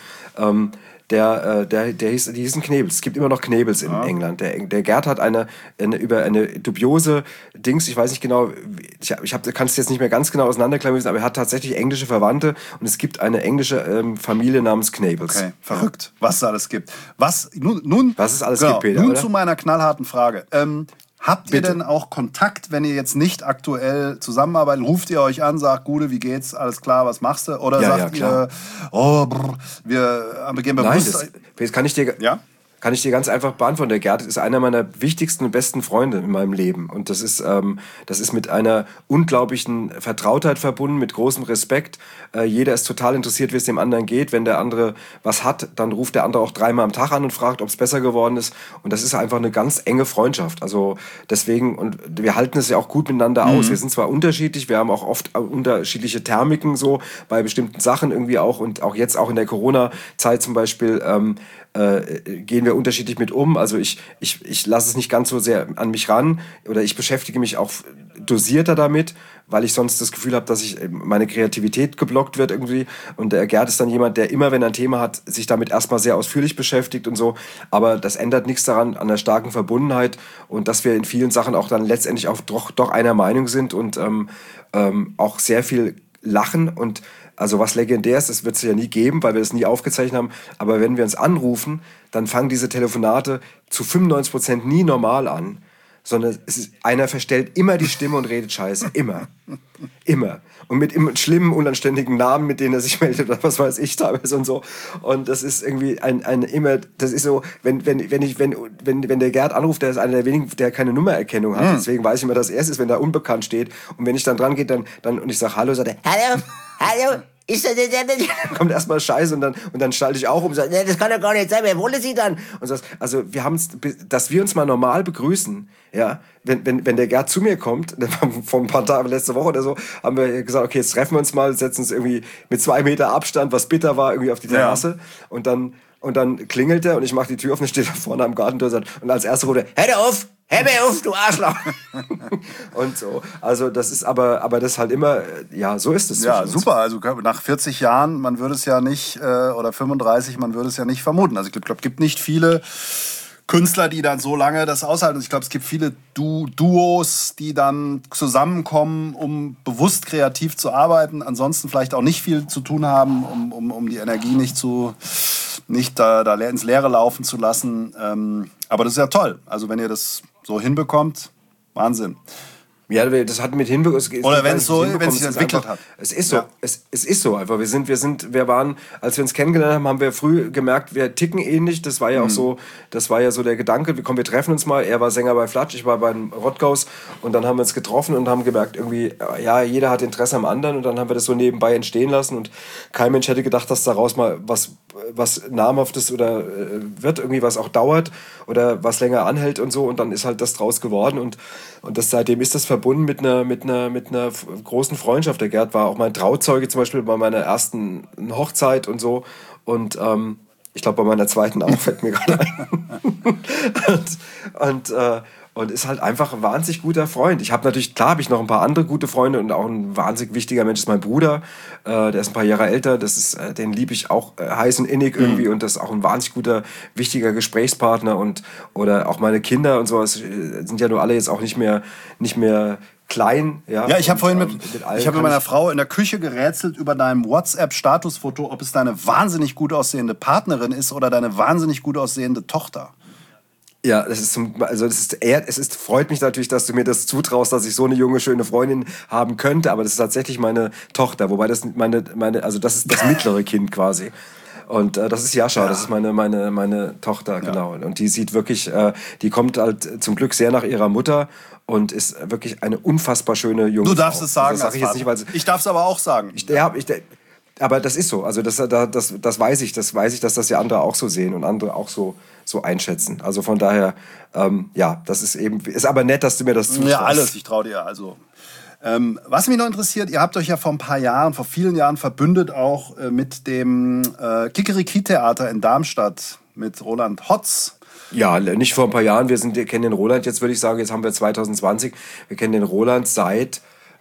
Speaker 3: Die hießen Knebels. Es gibt immer noch Knebels in England. Der Gerd hat über eine dubiose Dings, ich weiß nicht genau, kann es jetzt nicht mehr ganz genau auseinanderklamüsen, aber er hat tatsächlich englische Verwandte und es gibt eine englische Familie namens Knebels.
Speaker 2: Okay, verrückt, was es alles gibt. Was es alles gibt, Peter. Nun zu meiner knallharten Frage. Habt ihr denn auch Kontakt, wenn ihr jetzt nicht aktuell zusammenarbeitet? Ruft ihr euch an, sagt, Gude, wie geht's? Alles klar, was machst du? Oder sagt ihr, wir gehen bewusst...
Speaker 3: Nein, das kann ich dir... Ja? Kann ich dir ganz einfach beantworten. Der Gerd ist einer meiner wichtigsten und besten Freunde in meinem Leben. Und das ist mit einer unglaublichen Vertrautheit verbunden, mit großem Respekt. Jeder ist total interessiert, wie es dem anderen geht. Wenn der andere was hat, dann ruft der andere auch 3-mal am Tag an und fragt, ob es besser geworden ist. Und das ist einfach eine ganz enge Freundschaft. Also deswegen, und wir halten es ja auch gut miteinander aus. Wir sind zwar unterschiedlich, wir haben auch oft unterschiedliche Thermiken so bei bestimmten Sachen irgendwie auch. Und auch jetzt auch in der Corona-Zeit zum Beispiel gehen wir unterschiedlich mit um. Also ich lasse es nicht ganz so sehr an mich ran oder ich beschäftige mich auch dosierter damit, weil ich sonst das Gefühl habe, dass meine Kreativität geblockt wird irgendwie. Und der Gerd ist dann jemand, der immer, wenn er ein Thema hat, sich damit erstmal sehr ausführlich beschäftigt und so. Aber das ändert nichts daran, an der starken Verbundenheit und dass wir in vielen Sachen auch dann letztendlich auch doch einer Meinung sind und auch sehr viel lachen und also was Legendäres, das wird es ja nie geben, weil wir das nie aufgezeichnet haben. Aber wenn wir uns anrufen, dann fangen diese Telefonate zu 95% nie normal an, sondern einer verstellt immer die Stimme und redet Scheiße. Immer. Immer. Und mit immer schlimmen, unanständigen Namen, mit denen er sich meldet oder was weiß ich teilweise und so. Und das ist irgendwie das ist so, wenn der Gerd anruft, der ist einer der wenigen, der keine Nummererkennung hat. Deswegen weiß ich immer, dass er es ist, wenn da unbekannt steht. Und wenn ich dann dran gehe, dann und ich sage Hallo, sagt er, Hallo. Ist das der? Dann kommt erstmal Scheiße und dann schalte ich auch um und sage, nee, das kann ja gar nicht sein, wer wollte sie dann? Und so, also dass wir uns mal normal begrüßen, ja, wenn der Gerd zu mir kommt, vor ein paar Tagen, letzte Woche oder so, haben wir gesagt, okay, jetzt treffen wir uns mal, setzen uns irgendwie mit 2 Meter Abstand, was bitter war, irgendwie auf die Terrasse und dann klingelt er und ich mache die Tür auf und steht da vorne am Gartentor und als erster ruft er, hör mir auf, du Arschloch! Und so. Also das ist aber das ist halt immer, ja, so ist es.
Speaker 2: Ja, super. Also nach 40 Jahren, man würde es ja nicht, oder 35, man würde es ja nicht vermuten. Also ich glaube, es gibt nicht viele Künstler, die dann so lange das aushalten. Ich glaube, es gibt viele Duos, die dann zusammenkommen, um bewusst kreativ zu arbeiten, ansonsten vielleicht auch nicht viel zu tun haben, um die Energie nicht da ins Leere laufen zu lassen. Aber das ist ja toll. Also wenn ihr das so hinbekommt, Wahnsinn.
Speaker 3: Ja, das hat mit hinbekommen.
Speaker 2: Oder wenn es sich entwickelt hat.
Speaker 3: Es ist so. Ja. Es ist so einfach. Wir waren, als wir uns kennengelernt haben, haben wir früh gemerkt, wir ticken ähnlich. Das war ja auch so, der Gedanke, wir treffen uns mal. Er war Sänger bei Flatsch, ich war bei Rottgaus. Und dann haben wir uns getroffen und haben gemerkt, irgendwie, ja, jeder hat Interesse am anderen. Und dann haben wir das so nebenbei entstehen lassen. Und kein Mensch hätte gedacht, dass daraus mal was Namhaftes oder wird, irgendwie was auch dauert oder was länger anhält und so. Und dann ist halt das draus geworden. Und seitdem ist das verbunden mit einer großen Freundschaft. Der Gerd war auch mein Trauzeuge zum Beispiel bei meiner ersten Hochzeit und so. Und ich glaube bei meiner zweiten auch, fällt mir gerade ein. Und ist halt einfach ein wahnsinnig guter Freund. Ich habe natürlich, klar habe ich noch ein paar andere gute Freunde und auch ein wahnsinnig wichtiger Mensch ist mein Bruder. Der ist ein paar Jahre älter. Den liebe ich auch heiß und innig irgendwie und das ist auch ein wahnsinnig guter, wichtiger Gesprächspartner oder auch meine Kinder und sowas sind ja nur alle jetzt auch nicht mehr klein. Ja,
Speaker 2: ich habe vorhin mit meiner Frau in der Küche gerätselt über deinem WhatsApp-Statusfoto, ob es deine wahnsinnig gut aussehende Partnerin ist oder deine wahnsinnig gut aussehende Tochter.
Speaker 3: Ja, freut mich natürlich, dass du mir das zutraust, dass ich so eine junge, schöne Freundin haben könnte, aber das ist tatsächlich meine Tochter, wobei das also das ist das mittlere Kind quasi. Und das ist Jascha, das ist meine Tochter, genau. Und die sieht wirklich, die kommt halt zum Glück sehr nach ihrer Mutter und ist wirklich eine unfassbar schöne junge Frau.
Speaker 2: Du darfst es sagen,
Speaker 3: das sag ich jetzt nicht,
Speaker 2: ich darf es aber auch sagen.
Speaker 3: Aber das ist so, also das weiß ich, dass das ja andere auch so sehen und andere auch so einschätzen. Also von daher, das ist aber nett, dass du mir das zutraust.
Speaker 2: Ja, alles, ich traue dir also. Was mich noch interessiert, ihr habt euch ja vor vielen Jahren verbündet auch mit dem Kikeriki-Theater in Darmstadt mit Roland Hotz.
Speaker 3: Ja, nicht vor ein paar Jahren. Wir kennen den Roland, jetzt würde ich sagen, jetzt haben wir 2020. Wir kennen den Roland seit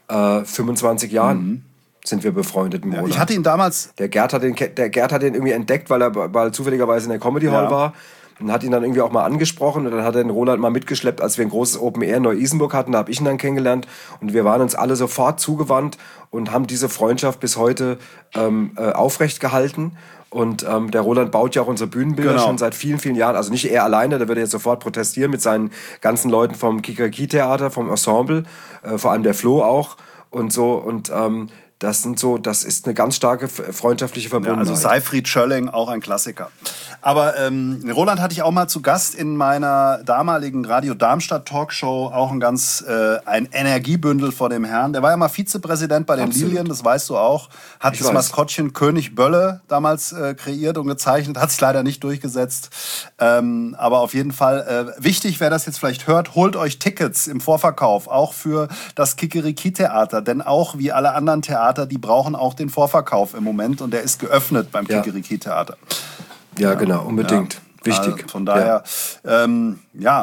Speaker 3: 25 Jahren. Sind wir befreundet mit Roland.
Speaker 2: Ich hatte ihn damals...
Speaker 3: Der Gerd hat den irgendwie entdeckt, weil er zufälligerweise in der Comedy Hall war. Und hat ihn dann irgendwie auch mal angesprochen. Und dann hat er den Roland mal mitgeschleppt, als wir ein großes Open Air in Neu-Isenburg hatten. Da habe ich ihn dann kennengelernt. Und wir waren uns alle sofort zugewandt und haben diese Freundschaft bis heute aufrecht gehalten. Und der Roland baut ja auch unsere Bühnenbilder schon seit vielen, vielen Jahren. Also nicht er alleine, der würde jetzt sofort protestieren mit seinen ganzen Leuten vom Kikeriki-Theater, vom Ensemble. Vor allem der Flo auch und so. Und das ist eine ganz starke freundschaftliche Verbundenheit.
Speaker 2: Ja, also Seyfried Schölling, auch ein Klassiker. Aber Roland hatte ich auch mal zu Gast in meiner damaligen Radio Darmstadt Talkshow, auch ein Energiebündel vor dem Herrn. Der war ja mal Vizepräsident bei den Lilien, das weißt du auch. Hat das Maskottchen König Bölle damals kreiert und gezeichnet, hat sich leider nicht durchgesetzt. Aber auf jeden Fall wichtig, wer das jetzt vielleicht hört, holt euch Tickets im Vorverkauf, auch für das Kikeriki-Theater. Denn auch wie alle anderen Theater, die brauchen auch den Vorverkauf im Moment und der ist geöffnet beim Kikeriki-Theater.
Speaker 3: Ja, genau, unbedingt. Ja. Wichtig.
Speaker 2: Von daher, kommen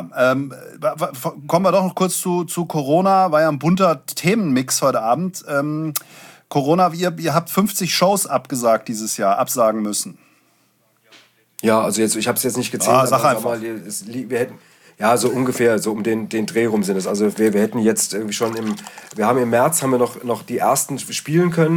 Speaker 2: wir doch noch kurz zu Corona. War ja ein bunter Themenmix heute Abend. Corona, ihr habt 50 Shows abgesagt dieses Jahr, absagen müssen.
Speaker 3: Ja, also ich habe es jetzt nicht gezählt.
Speaker 2: Sag einfach.
Speaker 3: Wir hätten... Ja, so ungefähr, so um den Dreh rum sind es. Also wir hätten jetzt irgendwie wir haben im März haben wir noch die ersten spielen können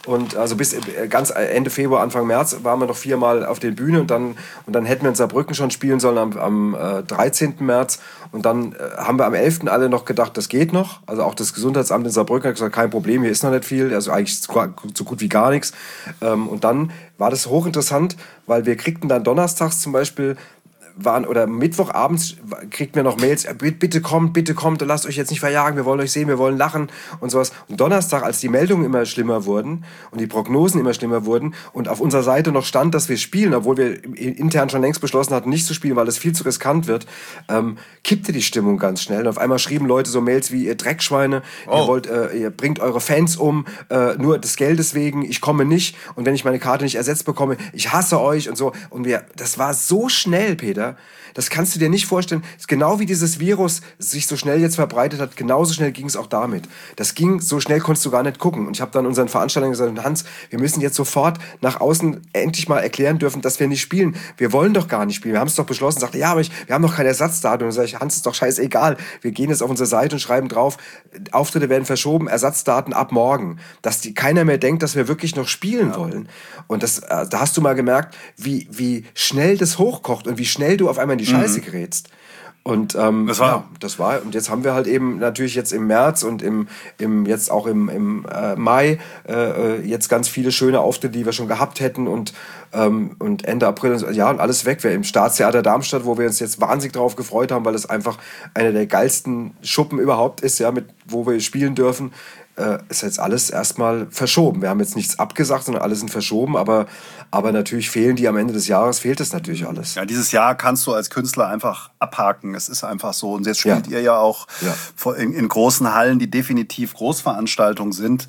Speaker 3: Und also bis ganz Ende Februar, Anfang März waren wir noch 4-mal auf der Bühne und dann hätten wir in Saarbrücken schon spielen sollen am 13. März. Und dann haben wir am 11. alle noch gedacht, das geht noch. Also auch das Gesundheitsamt in Saarbrücken hat gesagt, kein Problem, hier ist noch nicht viel, also eigentlich so gut wie gar nichts. Und dann war das hochinteressant, weil wir kriegten dann donnerstags zum Beispiel oder Mittwochabends kriegten wir noch Mails, bitte kommt, lasst euch jetzt nicht verjagen, wir wollen euch sehen, wir wollen lachen und sowas. Und Donnerstag, als die Meldungen immer schlimmer wurden und die Prognosen immer schlimmer wurden und auf unserer Seite noch stand, dass wir spielen, obwohl wir intern schon längst beschlossen hatten, nicht zu spielen, weil es viel zu riskant wird, kippte die Stimmung ganz schnell. Und auf einmal schrieben Leute so Mails wie, ihr Dreckschweine, ihr bringt eure Fans um, nur des Geldes wegen, ich komme nicht und wenn ich meine Karte nicht ersetzt bekomme, ich hasse euch und so. Und das war so schnell, Peter. Das kannst du dir nicht vorstellen. Genau wie dieses Virus sich so schnell jetzt verbreitet hat, genauso schnell ging es auch damit. Das ging, so schnell konntest du gar nicht gucken. Und ich habe dann unseren Veranstaltern gesagt, Hans, wir müssen jetzt sofort nach außen endlich mal erklären dürfen, dass wir nicht spielen. Wir wollen doch gar nicht spielen. Wir haben es doch beschlossen. Sagte, ja, aber wir haben doch kein Ersatzdatum. Und sage ich, Hans, ist doch scheißegal. Wir gehen jetzt auf unsere Seite und schreiben drauf, Auftritte werden verschoben, Ersatzdaten ab morgen. Dass keiner mehr denkt, dass wir wirklich noch spielen wollen. Und da hast du mal gemerkt, wie schnell das hochkocht und wie schnell du auf einmal in die Scheiße gerätst. Und das war. Und jetzt haben wir halt eben natürlich jetzt im März und jetzt auch im Mai jetzt ganz viele schöne Auftritte, die wir schon gehabt hätten und Ende April und alles weg wäre. Im Staatstheater Darmstadt, wo wir uns jetzt wahnsinnig drauf gefreut haben, weil es einfach einer der geilsten Schuppen überhaupt ist, ja, wo wir spielen dürfen. Ist jetzt alles erstmal verschoben. Wir haben jetzt nichts abgesagt, sondern alles sind verschoben, aber natürlich fehlen die am Ende des Jahres, fehlt es natürlich alles.
Speaker 2: Ja, dieses Jahr kannst du als Künstler einfach abhaken. Es ist einfach so. Und jetzt spielt ihr ja auch in großen Hallen, die definitiv Großveranstaltungen sind.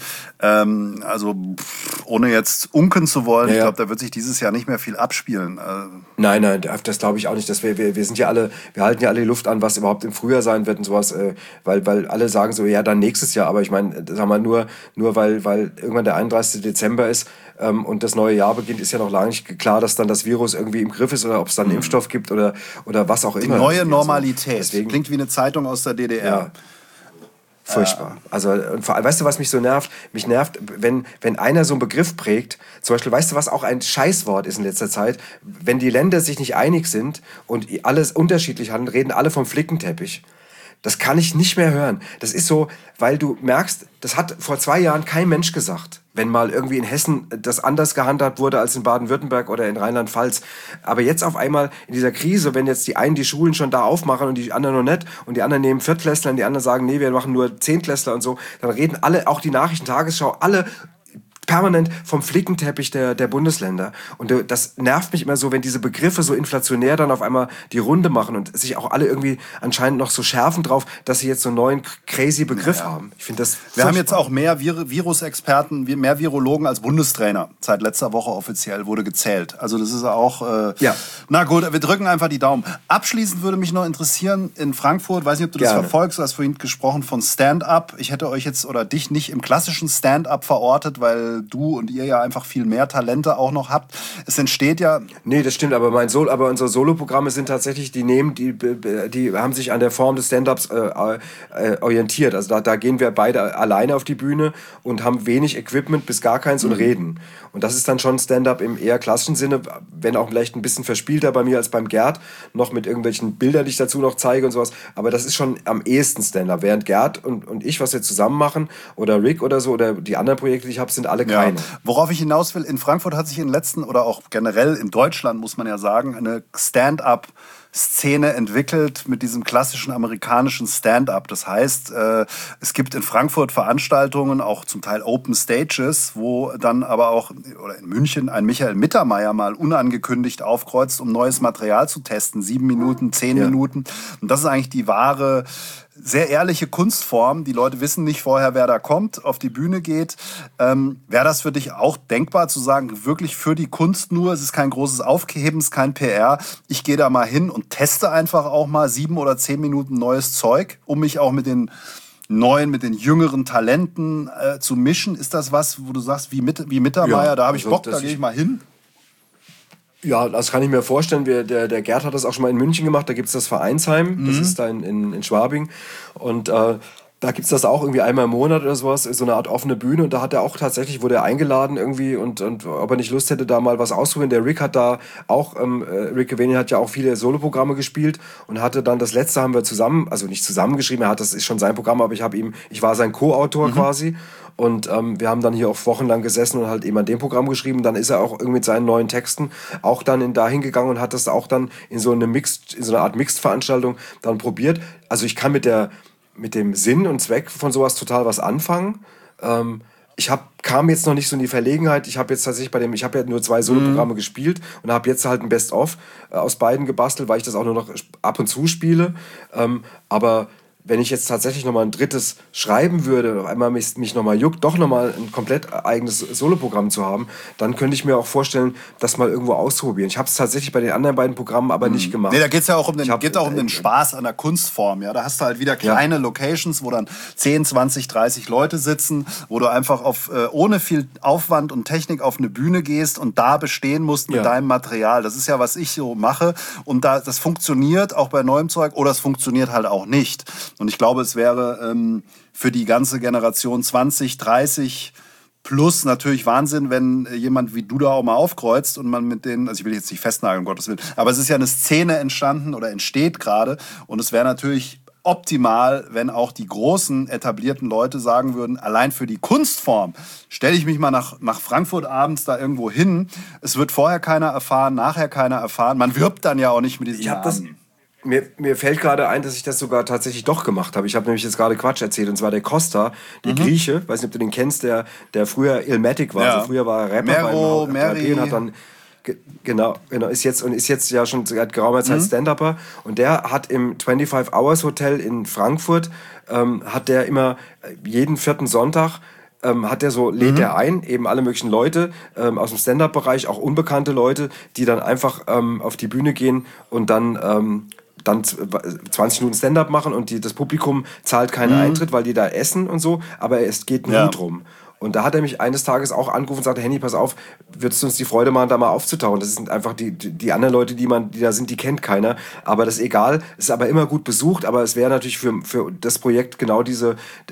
Speaker 2: Also ohne jetzt unken zu wollen, ich glaube, da wird sich dieses Jahr nicht mehr viel abspielen.
Speaker 3: Nein, das glaube ich auch nicht. Dass wir sind ja alle, wir halten ja alle die Luft an, was überhaupt im Frühjahr sein wird und sowas, weil alle sagen so, ja, dann nächstes Jahr. Aber ich meine, sagen wir nur weil irgendwann der 31. Dezember ist und das neue Jahr beginnt, ist ja noch lange nicht klar, dass dann das Virus irgendwie im Griff ist oder ob es dann einen Impfstoff gibt oder was auch immer.
Speaker 2: Die neue Normalität. Deswegen, klingt wie eine Zeitung aus der DDR.
Speaker 3: Ja. Furchtbar. Also, und vor allem, weißt du, was mich so nervt? Mich nervt, wenn einer so einen Begriff prägt, zum Beispiel, weißt du, was auch ein Scheißwort ist in letzter Zeit? Wenn die Länder sich nicht einig sind und alles unterschiedlich handeln, reden alle vom Flickenteppich. Das kann ich nicht mehr hören. Das ist so, weil du merkst, das hat vor 2 Jahren kein Mensch gesagt, wenn mal irgendwie in Hessen das anders gehandhabt wurde als in Baden-Württemberg oder in Rheinland-Pfalz. Aber jetzt auf einmal in dieser Krise, wenn jetzt die einen die Schulen schon da aufmachen und die anderen noch nicht und die anderen nehmen Viertklässler und die anderen sagen, nee, wir machen nur Zehntklässler und so, dann reden alle, auch die Nachrichten, Tagesschau, alle permanent vom Flickenteppich der Bundesländer. Und das nervt mich immer so, wenn diese Begriffe so inflationär dann auf einmal die Runde machen und sich auch alle irgendwie anscheinend noch so schärfen drauf, dass sie jetzt so einen neuen crazy Begriff haben. Ich finde das
Speaker 2: Wir haben jetzt auch mehr Virusexperten, mehr Virologen als Bundestrainer. Seit letzter Woche offiziell wurde gezählt. Also das ist auch... Na gut, wir drücken einfach die Daumen. Abschließend würde mich noch interessieren, in Frankfurt, weiß nicht, ob du das verfolgst, du hast vorhin gesprochen von Stand-Up. Ich hätte euch jetzt oder dich nicht im klassischen Stand-Up verortet, weil du und ihr ja einfach viel mehr Talente auch noch habt. Es entsteht ja...
Speaker 3: Nee, das stimmt, aber unsere Soloprogramme sind tatsächlich, die haben sich an der Form des Stand-Ups orientiert. Also da gehen wir beide alleine auf die Bühne und haben wenig Equipment bis gar keins und reden. Und das ist dann schon Stand-Up im eher klassischen Sinne, wenn auch vielleicht ein bisschen verspielter bei mir als beim Gerd, noch mit irgendwelchen Bildern, die ich dazu noch zeige und sowas. Aber das ist schon am ehesten Stand-Up. Während Gerd und ich, was wir zusammen machen, oder Rick oder so, oder die anderen Projekte, die ich habe, sind alle keine.
Speaker 2: Worauf ich hinaus will, in Frankfurt hat sich in den letzten, oder auch generell in Deutschland, muss man ja sagen, eine Stand-up-Szene entwickelt mit diesem klassischen amerikanischen Stand-up. Das heißt, es gibt in Frankfurt Veranstaltungen, auch zum Teil Open Stages, wo dann aber auch, oder in München, ein Michael Mittermeier mal unangekündigt aufkreuzt, um neues Material zu testen. 7 Minuten, 10 Minuten. Und das ist eigentlich die wahre, sehr ehrliche Kunstform. Die Leute wissen nicht vorher, wer da kommt, auf die Bühne geht. Wäre das für dich auch denkbar, zu sagen, wirklich für die Kunst nur, es ist kein großes Aufheben, es ist kein PR, ich gehe da mal hin und teste einfach auch mal 7 oder 10 Minuten neues Zeug, um mich auch mit den neuen, mit den jüngeren Talenten zu mischen? Ist das was, wo du sagst, wie Mittermeier, da habe ich Bock, da gehe ich mal hin?
Speaker 3: Ja, das kann ich mir vorstellen. Der Gerd hat das auch schon mal in München gemacht. Da gibt es das Vereinsheim. Das ist da in Schwabing. Und Da gibt es das auch irgendwie einmal im Monat oder sowas, so eine Art offene Bühne. Und da hat er auch tatsächlich, wurde er eingeladen irgendwie und ob er nicht Lust hätte, da mal was auszuprobieren. Der Rick hat da auch, Rick Cavanian hat ja auch viele Soloprogramme gespielt und hatte dann das letzte haben wir zusammen, also nicht zusammengeschrieben, das ist schon sein Programm, aber ich war sein Co-Autor quasi. Und wir haben dann hier auch wochenlang gesessen und halt eben an dem Programm geschrieben. Dann ist er auch irgendwie mit seinen neuen Texten auch dann dahin gegangen und hat das auch dann in so eine Art Mixed-Veranstaltung dann probiert. Also ich kann mit dem Sinn und Zweck von sowas total was anfangen. Kam jetzt noch nicht so in die Verlegenheit. Ich habe jetzt tatsächlich ich habe ja nur 2 Soloprogramme gespielt und habe jetzt halt ein Best-of aus beiden gebastelt, weil ich das auch nur noch ab und zu spiele. Aber wenn ich jetzt tatsächlich nochmal ein drittes schreiben würde, einmal mich nochmal juckt, doch nochmal ein komplett eigenes Soloprogramm zu haben, dann könnte ich mir auch vorstellen, das mal irgendwo auszuprobieren. Ich habe es tatsächlich bei den anderen beiden Programmen aber nicht gemacht.
Speaker 2: Nee, da geht es ja auch um den Spaß an der Kunstform. Ja? Da hast du halt wieder kleine Locations, wo dann 10, 20, 30 Leute sitzen, wo du einfach ohne viel Aufwand und Technik auf eine Bühne gehst und da bestehen musst mit deinem Material. Das ist ja, was ich so mache. Und das funktioniert auch bei neuem Zeug oder es funktioniert halt auch nicht. Und ich glaube, es wäre für die ganze Generation 20, 30 plus natürlich Wahnsinn, wenn jemand wie du da auch mal aufkreuzt und man mit denen, also ich will jetzt nicht festnageln, um Gottes Willen, aber es ist ja eine Szene entstanden oder entsteht gerade und es wäre natürlich optimal, wenn auch die großen etablierten Leute sagen würden, allein für die Kunstform stelle ich mich mal nach Frankfurt abends da irgendwo hin. Es wird vorher keiner erfahren, nachher keiner erfahren. Man wirbt dann ja auch nicht mit diesen Namen.
Speaker 3: Mir fällt gerade ein, dass ich das sogar tatsächlich doch gemacht habe. Ich habe nämlich jetzt gerade Quatsch erzählt. Und zwar der Costa, der Grieche, weiß nicht, ob du den kennst, der früher Illmatic war. Ja. Also früher war er Rapper bei und hat dann genau, ist jetzt ja schon seit geraumer Zeit Stand-Upper. Und der hat im 25 Hours Hotel in Frankfurt, hat der immer jeden 4. Sonntag lädt er ein, eben alle möglichen Leute aus dem Stand-Up-Bereich, auch unbekannte Leute, die dann einfach auf die Bühne gehen und dann 20 Minuten Stand-Up machen und das Publikum zahlt keinen Eintritt, weil die da essen und so, aber es geht nur drum. Und da hat er mich eines Tages auch angerufen und sagte, Henny, pass auf, würdest du uns die Freude machen, da mal aufzutauchen? Das sind einfach die anderen Leute, die da sind, die kennt keiner. Aber das ist egal, es ist aber immer gut besucht, aber es wäre natürlich für das Projekt genau dieser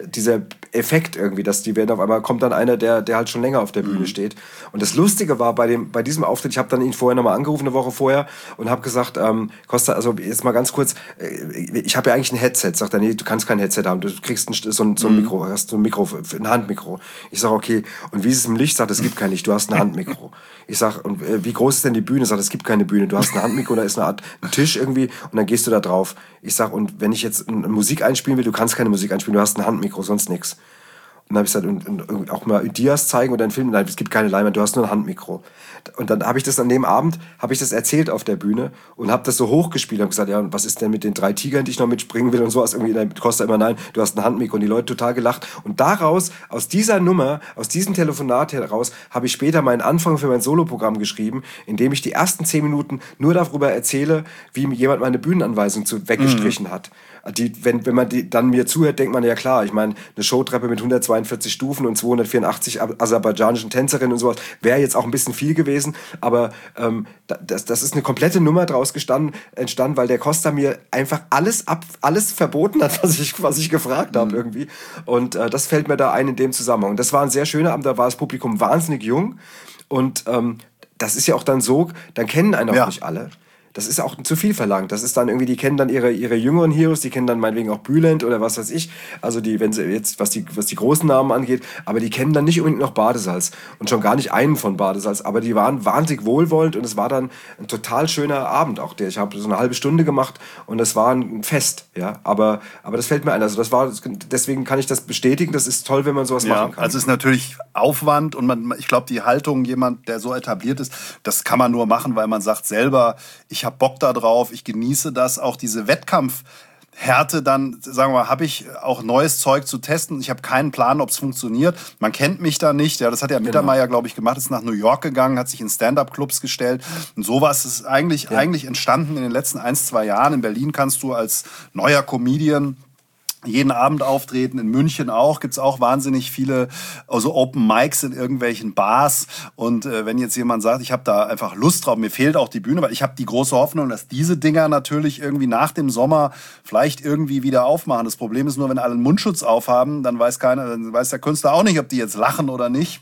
Speaker 3: Effekt irgendwie, dass die werden auf einmal, kommt dann einer, der halt schon länger auf der Bühne steht. Und das Lustige war bei diesem Auftritt, ich habe dann ihn vorher nochmal angerufen, eine Woche vorher, und habe gesagt, Costa, also jetzt mal ganz kurz, ich habe ja eigentlich ein Headset. Sagt er, nee, du kannst kein Headset haben, du kriegst so ein Mikro, hast so ein Handmikro. Ich sage, okay, und wie ist es im Licht? Sagt, es gibt kein Licht, du hast ein Handmikro. Ich sage, und wie groß ist denn die Bühne? Sagt, es gibt keine Bühne, du hast ein Handmikro, da ist ein Tisch irgendwie und dann gehst du da drauf. Ich sage, und wenn ich jetzt Musik einspielen will, du kannst keine Musik einspielen, du hast ein Handmikro, sonst nichts. Und dann habe ich gesagt, und auch mal Dias zeigen oder einen Film, nein, es gibt keine Leinwand, du hast nur ein Handmikro. Und dann habe ich das an dem Abend, erzählt auf der Bühne und habe das so hochgespielt und gesagt, ja, und was ist denn mit den 3 Tigern, die ich noch mitspringen will und sowas, irgendwie, dann kostet immer, nein, du hast ein Handmikro, und die Leute total gelacht. Und aus dieser Nummer, aus diesem Telefonat heraus, habe ich später meinen Anfang für mein Soloprogramm geschrieben, in dem ich die ersten 10 Minuten nur darüber erzähle, wie jemand meine Bühnenanweisung weggestrichen hat. Wenn man dann mir zuhört, denkt man, ja klar, ich meine, eine Showtreppe mit 142 Stufen und 284 aserbaidschanischen Tänzerinnen und sowas wäre jetzt auch ein bisschen viel gewesen, aber das ist eine komplette Nummer draus entstanden, weil der Costa mir einfach alles verboten hat, was ich gefragt habe irgendwie. Und das fällt mir da ein in dem Zusammenhang. Und das war ein sehr schöner Abend, da war das Publikum wahnsinnig jung und das ist ja auch dann so, dann kennen einen auch nicht alle. Das ist auch zu viel verlangt. Das ist dann irgendwie, die kennen dann ihre jüngeren Heroes, die kennen dann meinetwegen auch Bülent oder was weiß ich. Also wenn sie jetzt, was die großen Namen angeht, aber die kennen dann nicht unbedingt noch Badesalz und schon gar nicht einen von Badesalz. Aber die waren wahnsinnig wohlwollend und es war dann ein total schöner Abend auch. Ich habe so eine halbe Stunde gemacht und es war ein Fest. Ja, aber das fällt mir ein. Also deswegen kann ich das bestätigen. Das ist toll, wenn man sowas machen kann.
Speaker 2: Also es ist natürlich Aufwand und ich glaube, die Haltung, jemand, der so etabliert ist, das kann man nur machen, weil man sagt selber, ich habe Bock da drauf, ich genieße das, auch diese Wettkampfhärte, dann, sagen wir mal, habe ich auch neues Zeug zu testen. Ich habe keinen Plan, ob es funktioniert. Man kennt mich da nicht. Ja, das hat ja Mittermeier, glaube ich, gemacht, ist nach New York gegangen, hat sich in Stand-Up-Clubs gestellt. Und sowas ist eigentlich entstanden in den letzten 1-2 Jahren. In Berlin kannst du als neuer Comedian jeden Abend auftreten, in München auch, gibt's auch wahnsinnig viele also Open Mics in irgendwelchen Bars und wenn jetzt jemand sagt, ich habe da einfach Lust drauf, mir fehlt auch die Bühne, weil ich habe die große Hoffnung, dass diese Dinger natürlich irgendwie nach dem Sommer vielleicht irgendwie wieder aufmachen. Das Problem ist nur, wenn alle einen Mundschutz aufhaben, dann weiß der Künstler auch nicht, ob die jetzt lachen oder nicht.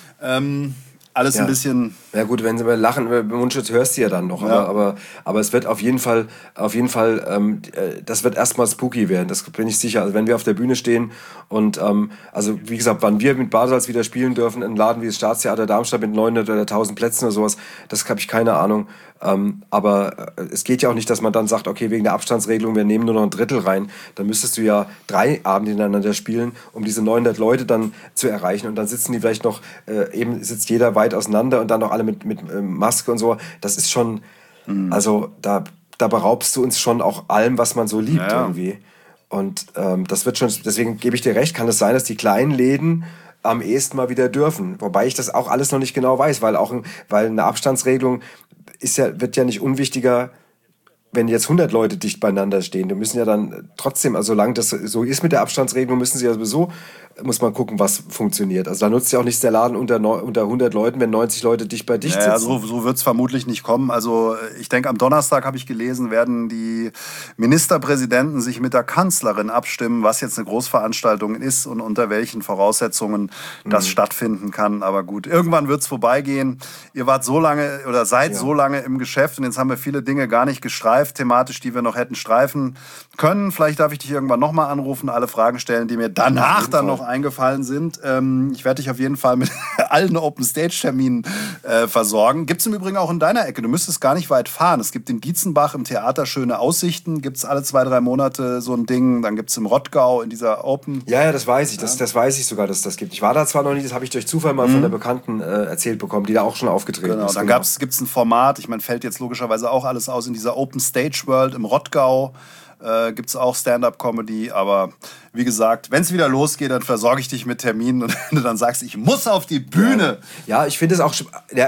Speaker 2: Alles ein bisschen...
Speaker 3: Ja gut, wenn sie mal lachen, Mundschutz hörst du ja dann noch. Ja. Aber es wird auf jeden Fall, das wird erstmal spooky werden, das bin ich sicher. Also wenn wir auf der Bühne stehen und, also wie gesagt, wann wir mit Badesalz wieder spielen dürfen, ein Laden wie das Staatstheater Darmstadt mit 900 oder 1000 Plätzen oder sowas, das habe ich keine Ahnung. Aber es geht ja auch nicht, dass man dann sagt, okay, wegen der Abstandsregelung, wir nehmen nur noch ein Drittel rein. Dann müsstest du ja 3 Abende hintereinander spielen, um diese 900 Leute dann zu erreichen. Und dann sitzen die vielleicht noch, eben sitzt jeder weit auseinander und dann noch alle mit Maske und so. Das ist schon, also da beraubst du uns schon auch allem, was man so liebt irgendwie. Und das wird schon, deswegen gebe ich dir recht, kann es sein, dass die kleinen Läden am ehesten mal wieder dürfen. Wobei ich das auch alles noch nicht genau weiß, weil eine Abstandsregelung wird ja nicht unwichtiger, wenn jetzt 100 Leute dicht beieinander stehen. Die müssen ja dann trotzdem, also solange das so ist mit der Abstandsregelung, müssen sie ja sowieso, muss man gucken, was funktioniert. Also da nutzt ja auch nichts der Laden unter 100 Leuten, wenn 90 Leute dicht bei dicht sitzen.
Speaker 2: Ja, so wird es vermutlich nicht kommen. Also ich denke, am Donnerstag, habe ich gelesen, werden die Ministerpräsidenten sich mit der Kanzlerin abstimmen, was jetzt eine Großveranstaltung ist und unter welchen Voraussetzungen das stattfinden kann. Aber gut, irgendwann wird es vorbeigehen. Ihr wart so lange oder seid so lange im Geschäft und jetzt haben wir viele Dinge gar nicht gestreift, thematisch, die wir noch hätten streifen können. Vielleicht darf ich dich irgendwann nochmal anrufen, alle Fragen stellen, die mir danach dann noch eingefallen sind. Ich werde dich auf jeden Fall mit allen Open-Stage-Terminen versorgen. Gibt es im Übrigen auch in deiner Ecke. Du müsstest gar nicht weit fahren. Es gibt in Dietzenbach im Theater schöne Aussichten. Gibt es alle 2-3 Monate so ein Ding. Dann gibt es im Rottgau in dieser Open...
Speaker 3: Ja, das weiß ich. Das weiß ich sogar, dass es das gibt. Ich war da zwar noch nie, das habe ich durch Zufall mal von der Bekannten erzählt bekommen, die da auch schon aufgetreten ist.
Speaker 2: Dann gibt es ein Format, ich meine, fällt jetzt logischerweise auch alles aus in dieser Open-Stage-World im Rottgau. Gibt es auch Stand-Up-Comedy, aber wie gesagt, wenn es wieder losgeht, dann versorge ich dich mit Terminen und wenn du dann sagst, ich muss auf die Bühne.
Speaker 3: Ja, ich finde es auch,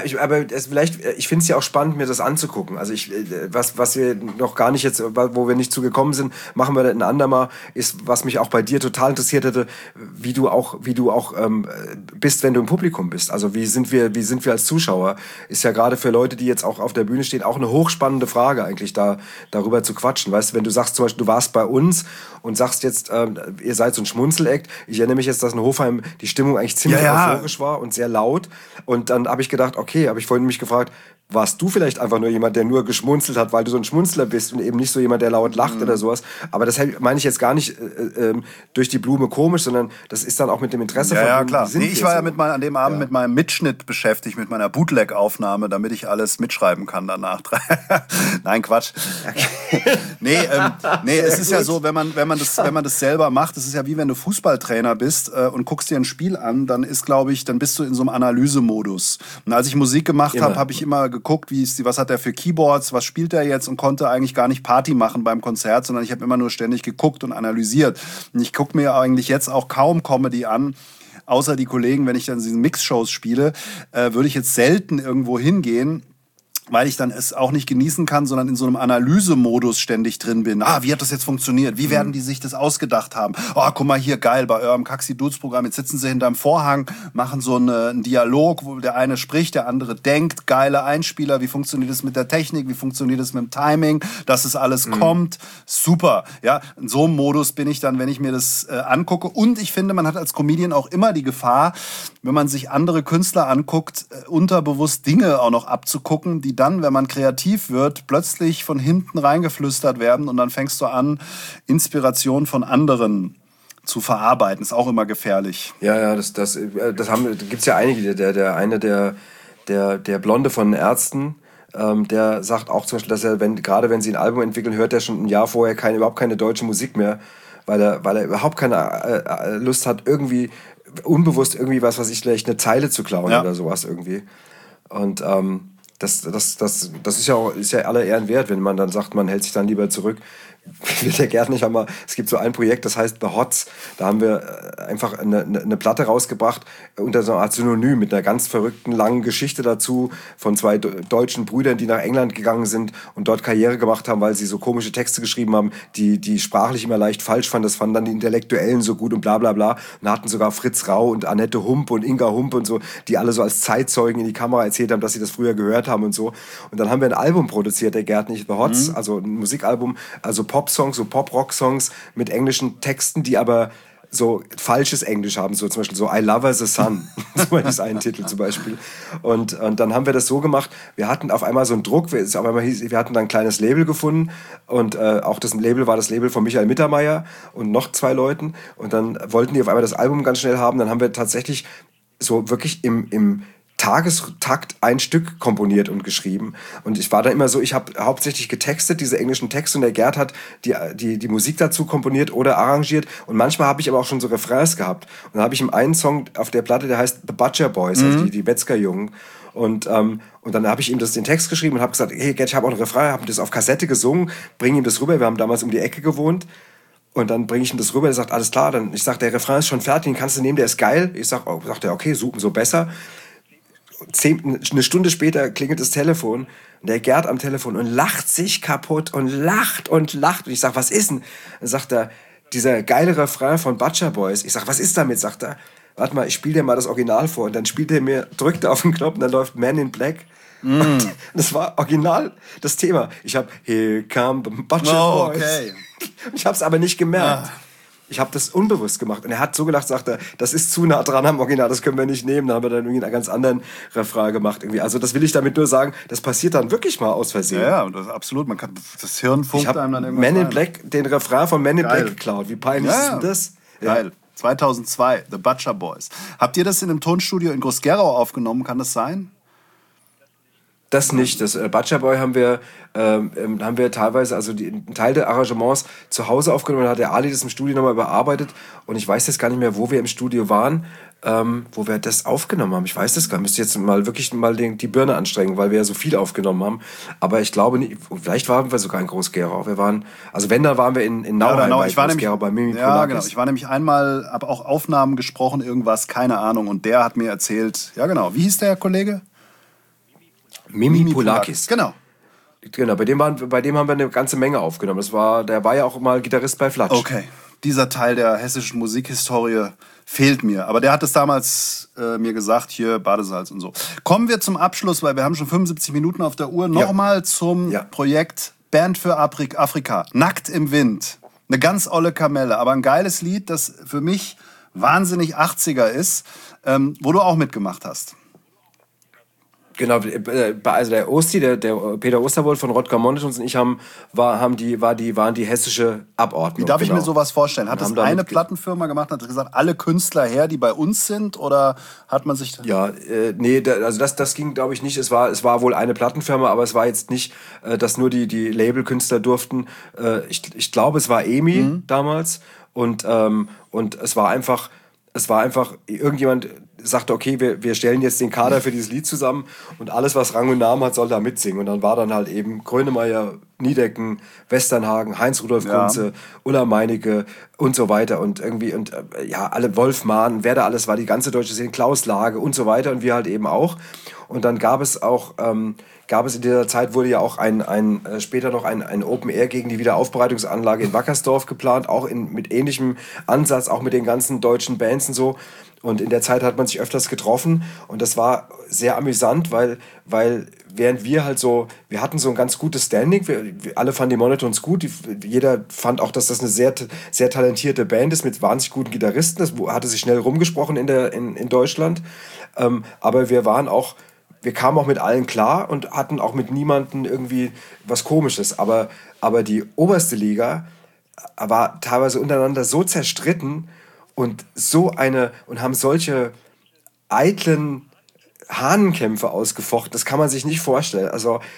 Speaker 3: ich finde es ja auch spannend, mir das anzugucken. Also was wir noch gar nicht jetzt, wo wir nicht zugekommen sind, machen wir ein andermal, ist, was mich auch bei dir total interessiert hätte, wie du auch bist, wenn du im Publikum bist. Also wie sind wir als Zuschauer? Ist ja gerade für Leute, die jetzt auch auf der Bühne stehen, auch eine hochspannende Frage eigentlich, darüber zu quatschen. Weißt du, wenn du sagst zum Beispiel, du warst bei uns und sagst jetzt, ihr seid so ein Schmunzeleck. Ich erinnere mich jetzt, dass in Hofheim die Stimmung eigentlich ziemlich euphorisch war und sehr laut. Und dann habe ich gedacht, okay, habe ich vorhin mich gefragt, warst du vielleicht einfach nur jemand, der nur geschmunzelt hat, weil du so ein Schmunzler bist und eben nicht so jemand, der laut lacht oder sowas. Aber das meine ich jetzt gar nicht durch die Blume komisch, sondern das ist dann auch mit dem Interesse
Speaker 2: von... Ja, klar. Nee, ich war ja an dem Abend mit meinem Mitschnitt beschäftigt, mit meiner Bootleg-Aufnahme, damit ich alles mitschreiben kann danach. Nein, Quatsch. Nee, es ist ja so, wenn man das selber macht, es ist ja wie wenn du Fußballtrainer bist und guckst dir ein Spiel an, dann bist du in so einem Analysemodus. Und als ich Musik gemacht habe, habe ich immer geguckt, was hat der für Keyboards, was spielt er jetzt und konnte eigentlich gar nicht Party machen beim Konzert, sondern ich habe immer nur ständig geguckt und analysiert. Und ich gucke mir eigentlich jetzt auch kaum Comedy an, außer die Kollegen, wenn ich dann diese Mix-Shows spiele, würde ich jetzt selten irgendwo hingehen, weil ich dann es auch nicht genießen kann, sondern in so einem Analysemodus ständig drin bin. Wie hat das jetzt funktioniert? Wie werden die sich das ausgedacht haben? Oh, guck mal hier, geil, bei eurem Kaxi-Dudes-Programm, jetzt sitzen sie hinterm Vorhang, machen so einen Dialog, wo der eine spricht, der andere denkt, geile Einspieler, wie funktioniert das mit der Technik, wie funktioniert das mit dem Timing, dass es alles kommt, super. Ja, in so einem Modus bin ich dann, wenn ich mir das angucke. Und ich finde, man hat als Comedian auch immer die Gefahr, wenn man sich andere Künstler anguckt, unterbewusst Dinge auch noch abzugucken, die dann, wenn man kreativ wird, plötzlich von hinten reingeflüstert werden und dann fängst du an, Inspiration von anderen zu verarbeiten. Ist auch immer gefährlich.
Speaker 3: Ja, das gibt's ja einige. Der Blonde von den Ärzten, der sagt auch zum Beispiel, dass er, wenn sie ein Album entwickeln, hört er schon ein Jahr vorher überhaupt keine deutsche Musik mehr, weil er überhaupt keine Lust hat, irgendwie unbewusst irgendwie was ich vielleicht eine Zeile zu klauen oder sowas irgendwie. Und das ist ja aller Ehren wert, wenn man dann sagt, man hält sich dann lieber zurück, der Gerd und ich haben mal, es gibt so ein Projekt, das heißt The Hots. Da haben wir einfach eine Platte rausgebracht unter so einer Art Synonym mit einer ganz verrückten, langen Geschichte dazu von zwei deutschen Brüdern, die nach England gegangen sind und dort Karriere gemacht haben, weil sie so komische Texte geschrieben haben, die sprachlich immer leicht falsch fanden. Das fanden dann die Intellektuellen so gut und bla bla bla. Und hatten sogar Fritz Rau und Annette Hump und Inga Hump und so, die alle so als Zeitzeugen in die Kamera erzählt haben, dass sie das früher gehört haben und so. Und dann haben wir ein Album produziert, der Gerd nicht, The Hots, also ein Musikalbum, also Pop-Songs, so Pop-Rock-Songs mit englischen Texten, die aber so falsches Englisch haben, so zum Beispiel so I Love Her the Sun, so ist ein Titel zum Beispiel. Und dann haben wir das so gemacht, wir hatten auf einmal so einen Druck, wir hatten dann ein kleines Label gefunden und auch das Label war das Label von Michael Mittermeier und noch 2 Leuten und dann wollten die auf einmal das Album ganz schnell haben, dann haben wir tatsächlich so wirklich im Tagestakt ein Stück komponiert und geschrieben. Und ich war da immer so, ich habe hauptsächlich getextet, diese englischen Texte, und der Gerd hat die Musik dazu komponiert oder arrangiert. Und manchmal habe ich aber auch schon so Refrains gehabt. Und dann habe ich ihm einen Song auf der Platte, der heißt The Butcher Boys, also die Metzgerjungen. Und dann habe ich ihm den Text geschrieben und habe gesagt, hey Gerd, ich habe auch einen Refrain, habe das auf Kassette gesungen, bring ihm das rüber. Wir haben damals um die Ecke gewohnt. Und dann bringe ich ihm das rüber, er sagt, alles klar. Ich sage, der Refrain ist schon fertig, den kannst du nehmen, der ist geil. Ich sage, sagt er, okay, so besser. Eine Stunde später klingelt das Telefon und der Gerd am Telefon und lacht sich kaputt und lacht und lacht. Und ich sage, was ist denn? Dann sagt er, dieser geile Refrain von Butcher Boys. Ich sage, was ist damit? Sagt er, warte mal, ich spiele dir mal das Original vor. Und dann drückt er auf den Knopf und dann läuft Man in Black. Und das war original das Thema. Ich habe Here Come the Butcher Boys. Okay. Ich habe es aber nicht gemerkt. Ich habe das unbewusst gemacht. Und er hat so gelacht, sagt er, das ist zu nah dran am Original, das können wir nicht nehmen. Dann haben wir dann irgendwie einen ganz anderen Refrain gemacht. Irgendwie. Also das will ich damit nur sagen, das passiert dann wirklich mal aus Versehen.
Speaker 2: Ja, das, absolut. Man kann, das Hirn funkt einem dann irgendwas
Speaker 3: Man in Black, den Refrain von Man in Black geklaut. Wie peinlich ist denn das?
Speaker 2: Geil. 2002, The Butcher Boys. Habt ihr das in einem Tonstudio in Groß-Gerau aufgenommen? Kann das sein?
Speaker 3: Das nicht. Das Butcher Boy haben wir teilweise, also einen Teil der Arrangements zu Hause aufgenommen. Dann hat der Ali das im Studio nochmal überarbeitet. Und ich weiß jetzt gar nicht mehr, wo wir im Studio waren, wo wir das aufgenommen haben. Ich weiß das gar nicht. Müsste jetzt wirklich die Birne anstrengen, weil wir ja so viel aufgenommen haben. Aber ich glaube nicht, vielleicht waren wir sogar in Groß-Gerau. Also wenn, dann waren wir in Nauheim
Speaker 2: genau.
Speaker 3: bei Groß-Gerau, bei Mimi Polakis.
Speaker 2: Ja, genau. Ich war nämlich einmal, habe auch Aufnahmen gesprochen, irgendwas, keine Ahnung. Und der hat mir erzählt, ja genau, wie hieß der Kollege?
Speaker 3: Mimi Polakis.
Speaker 2: Genau.
Speaker 3: Genau, bei dem haben wir eine ganze Menge aufgenommen. Der war ja auch mal Gitarrist bei Flatsch.
Speaker 2: Okay, dieser Teil der hessischen Musikhistorie fehlt mir. Aber der hat es damals mir gesagt, hier Badesalz und so. Kommen wir zum Abschluss, weil wir haben schon 75 Minuten auf der Uhr. Nochmal zum Projekt Band für Afrika. Nackt im Wind. Eine ganz olle Kamelle, aber ein geiles Lied, das für mich wahnsinnig 80er ist, wo du auch mitgemacht hast.
Speaker 3: Genau, also der Osti, der Peter Osterwold von Rodger Monitions und ich waren die hessische Abordnung.
Speaker 2: Wie darf ich mir sowas vorstellen? Hat das eine Plattenfirma gemacht, hat gesagt, alle Künstler her, die bei uns sind, oder hat man sich...
Speaker 3: Ja, also das ging, glaube ich, nicht. Es war wohl eine Plattenfirma, aber es war jetzt nicht, dass nur die Labelkünstler durften. Ich glaube, es war EMI damals und es war einfach irgendjemand sagte, okay, wir stellen jetzt den Kader für dieses Lied zusammen und alles, was Rang und Namen hat, soll da mitsingen. Und dann war dann halt eben Grönemeyer, Niedecken, Westernhagen, Heinz-Rudolf Kunze, Ulla Meinecke und so weiter. Und irgendwie, alle Wolf Mahn, wer da alles war, die ganze deutsche Szene, Klaus Lage und so weiter und wir halt eben auch. Und dann gab es in dieser Zeit, wurde ja auch später noch ein Open Air gegen die Wiederaufbereitungsanlage in Wackersdorf geplant, auch mit ähnlichem Ansatz, auch mit den ganzen deutschen Bands und so. Und in der Zeit hat man sich öfters getroffen und das war sehr amüsant, weil während wir hatten so ein ganz gutes Standing, wir alle fanden die Monotons gut, jeder fand auch, dass das eine sehr, sehr talentierte Band ist mit wahnsinnig guten Gitarristen, das hatte sich schnell rumgesprochen in Deutschland, aber wir kamen auch mit allen klar und hatten auch mit niemandem irgendwie was Komisches, aber die oberste Liga war teilweise untereinander so zerstritten und haben solche eitlen Hahnenkämpfe ausgefochten, das kann man sich nicht vorstellen. Also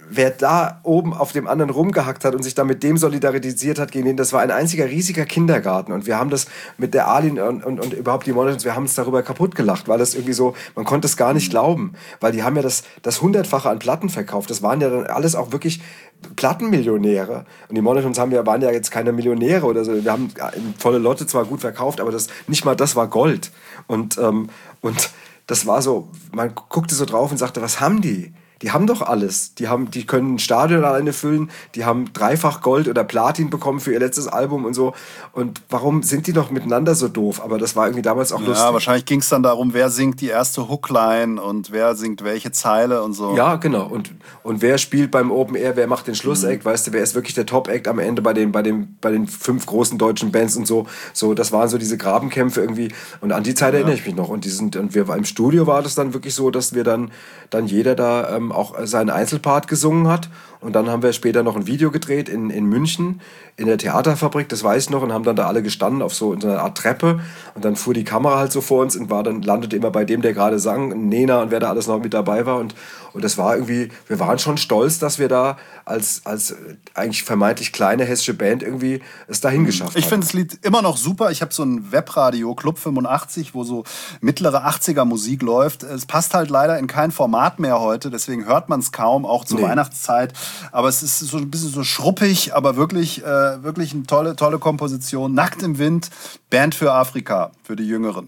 Speaker 3: wer da oben auf dem anderen rumgehackt hat und sich dann mit dem solidarisiert hat gegen den, das war ein einziger riesiger Kindergarten. Und wir haben das mit der Alin und überhaupt die Monitors, wir haben uns darüber kaputt gelacht, weil das irgendwie so, man konnte es gar nicht glauben, weil die haben ja das 100-fache an Platten verkauft. Das waren ja dann alles auch wirklich Plattenmillionäre. Und die Monitors waren ja jetzt keine Millionäre oder so. Wir haben volle Lotte zwar gut verkauft, aber nicht mal das war Gold. Und das war so, man guckte so drauf und sagte, was haben die? Die haben doch alles. Die können ein Stadion alleine füllen, die haben dreifach Gold oder Platin bekommen für ihr letztes Album und so. Und warum sind die noch miteinander so doof? Aber das war irgendwie damals auch lustig.
Speaker 2: Ja, wahrscheinlich ging es dann darum, wer singt die erste Hookline und wer singt welche Zeile und so.
Speaker 3: Ja, genau. Und wer spielt beim Open Air, wer macht den Schlussact, weißt du, wer ist wirklich der Top-Act am Ende bei den 5 großen deutschen Bands und so. So, das waren so diese Grabenkämpfe irgendwie. Und an die Zeit erinnere ich mich noch. Und im Studio war das dann wirklich so, dass wir dann jeder da auch seinen Einzelpart gesungen hat. Und dann haben wir später noch ein Video gedreht in München, in der Theaterfabrik, das weiß ich noch, und haben dann da alle gestanden auf so einer Art Treppe. Und dann fuhr die Kamera halt so vor uns und landete immer bei dem, der gerade sang, Nena und wer da alles noch mit dabei war. Und das war irgendwie, wir waren schon stolz, dass wir da als eigentlich vermeintlich kleine hessische Band irgendwie es dahin geschafft haben.
Speaker 2: Ich finde das Lied immer noch super. Ich habe so ein Webradio, Club 85, wo so mittlere 80er Musik läuft. Es passt halt leider in kein Format mehr heute, deswegen hört man es kaum, auch zur Weihnachtszeit. Aber es ist so ein bisschen so schruppig, aber wirklich eine tolle Komposition. Nackt im Wind, Band für Afrika, für die Jüngeren.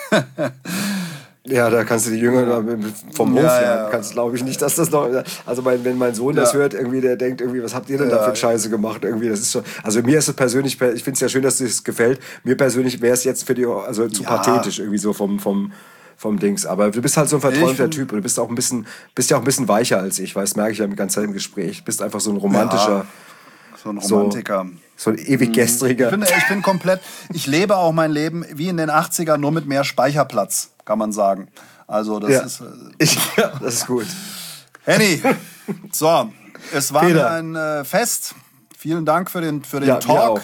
Speaker 3: Ja, da kannst du die Jüngeren vom Hof jagen. Kannst, glaube ich nicht, dass das noch... Also wenn mein Sohn das hört, irgendwie, der denkt irgendwie, was habt ihr denn da für Scheiße gemacht? Irgendwie, das ist schon... Also mir ist es persönlich... Ich finde es ja schön, dass es gefällt. Mir persönlich wäre es jetzt für die... Also zu pathetisch irgendwie so vom Dings. Aber du bist halt so ein verträumter Typ und du bist ja auch ein bisschen weicher als ich, weil das merke ich ja die ganze Zeit im Gespräch. Du bist einfach so ein romantischer...
Speaker 2: So ein Romantiker.
Speaker 3: So ein ewig gestriger.
Speaker 2: Ich bin komplett... Ich lebe auch mein Leben wie in den 80ern, nur mit mehr Speicherplatz, kann man sagen. Also das ist...
Speaker 3: das ist gut.
Speaker 2: Henny, so, es war mir ein Fest. Vielen Dank für den Talk.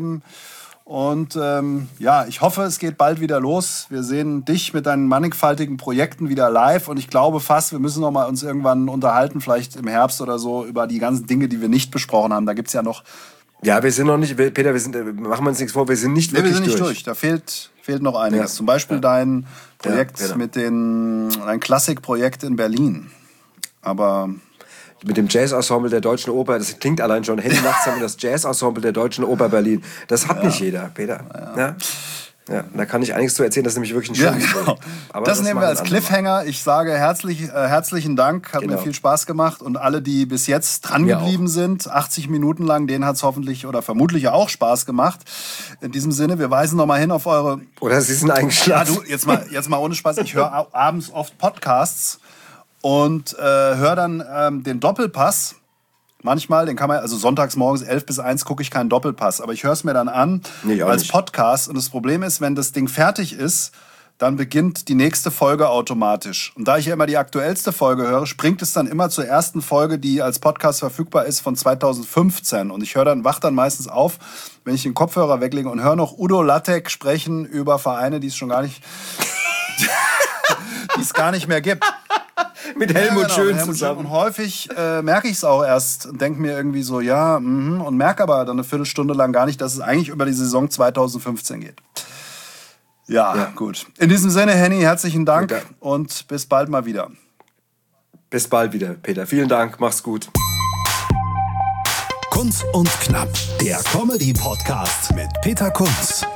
Speaker 2: Ich hoffe, es geht bald wieder los. Wir sehen dich mit deinen mannigfaltigen Projekten wieder live und ich glaube fast, wir müssen uns irgendwann unterhalten, vielleicht im Herbst oder so, über die ganzen Dinge, die wir nicht besprochen haben. Da gibt es ja noch...
Speaker 3: Ja, wir sind noch nicht, Peter, machen wir uns nichts vor, wir sind nicht wirklich durch. Wir sind nicht durch,
Speaker 2: da fehlt noch einiges. Ja. Zum Beispiel dein Projekt dein Klassikprojekt in Berlin. Aber...
Speaker 3: Mit dem Jazz-Ensemble der Deutschen Oper, das klingt allein schon, Handy nachts haben wir das Jazz-Ensemble der Deutschen Oper Berlin. Das hat nicht jeder, Peter. Ja, da kann ich einiges zu erzählen, das ist nämlich wirklich ein schönes Projekt. Aber
Speaker 2: das nehmen wir als Cliffhanger. Ich sage herzlichen Dank, hat mir viel Spaß gemacht. Und alle, die bis jetzt dran geblieben sind, 80 Minuten lang, denen hat es hoffentlich oder vermutlich auch Spaß gemacht. In diesem Sinne, wir weisen nochmal hin auf eure...
Speaker 3: Oder sie sind eingeschlafen.
Speaker 2: Ja, jetzt mal ohne Spaß, ich höre abends oft Podcasts und höre dann den Doppelpass. Manchmal, den kann man, also sonntags morgens 11 bis 1 gucke ich keinen Doppelpass, aber ich höre es mir dann an als Podcast. Und das Problem ist, wenn das Ding fertig ist, dann beginnt die nächste Folge automatisch. Und da ich ja immer die aktuellste Folge höre, springt es dann immer zur ersten Folge, die als Podcast verfügbar ist, von 2015. Und ich wach dann meistens auf, wenn ich den Kopfhörer weglege und höre noch Udo Lattek sprechen über Vereine, die es schon gar nicht, die es gar nicht mehr gibt.
Speaker 3: Mit Helmut Schön zusammen.
Speaker 2: Und häufig merke ich es auch erst und denke mir irgendwie so, und merke aber dann eine Viertelstunde lang gar nicht, dass es eigentlich über die Saison 2015 geht. Ja, gut. In diesem Sinne, Henny, herzlichen Dank und bis bald mal wieder.
Speaker 3: Bis bald wieder, Peter. Vielen Dank, mach's gut.
Speaker 1: Kunz und Knapp, der Comedy-Podcast mit Peter Kunz.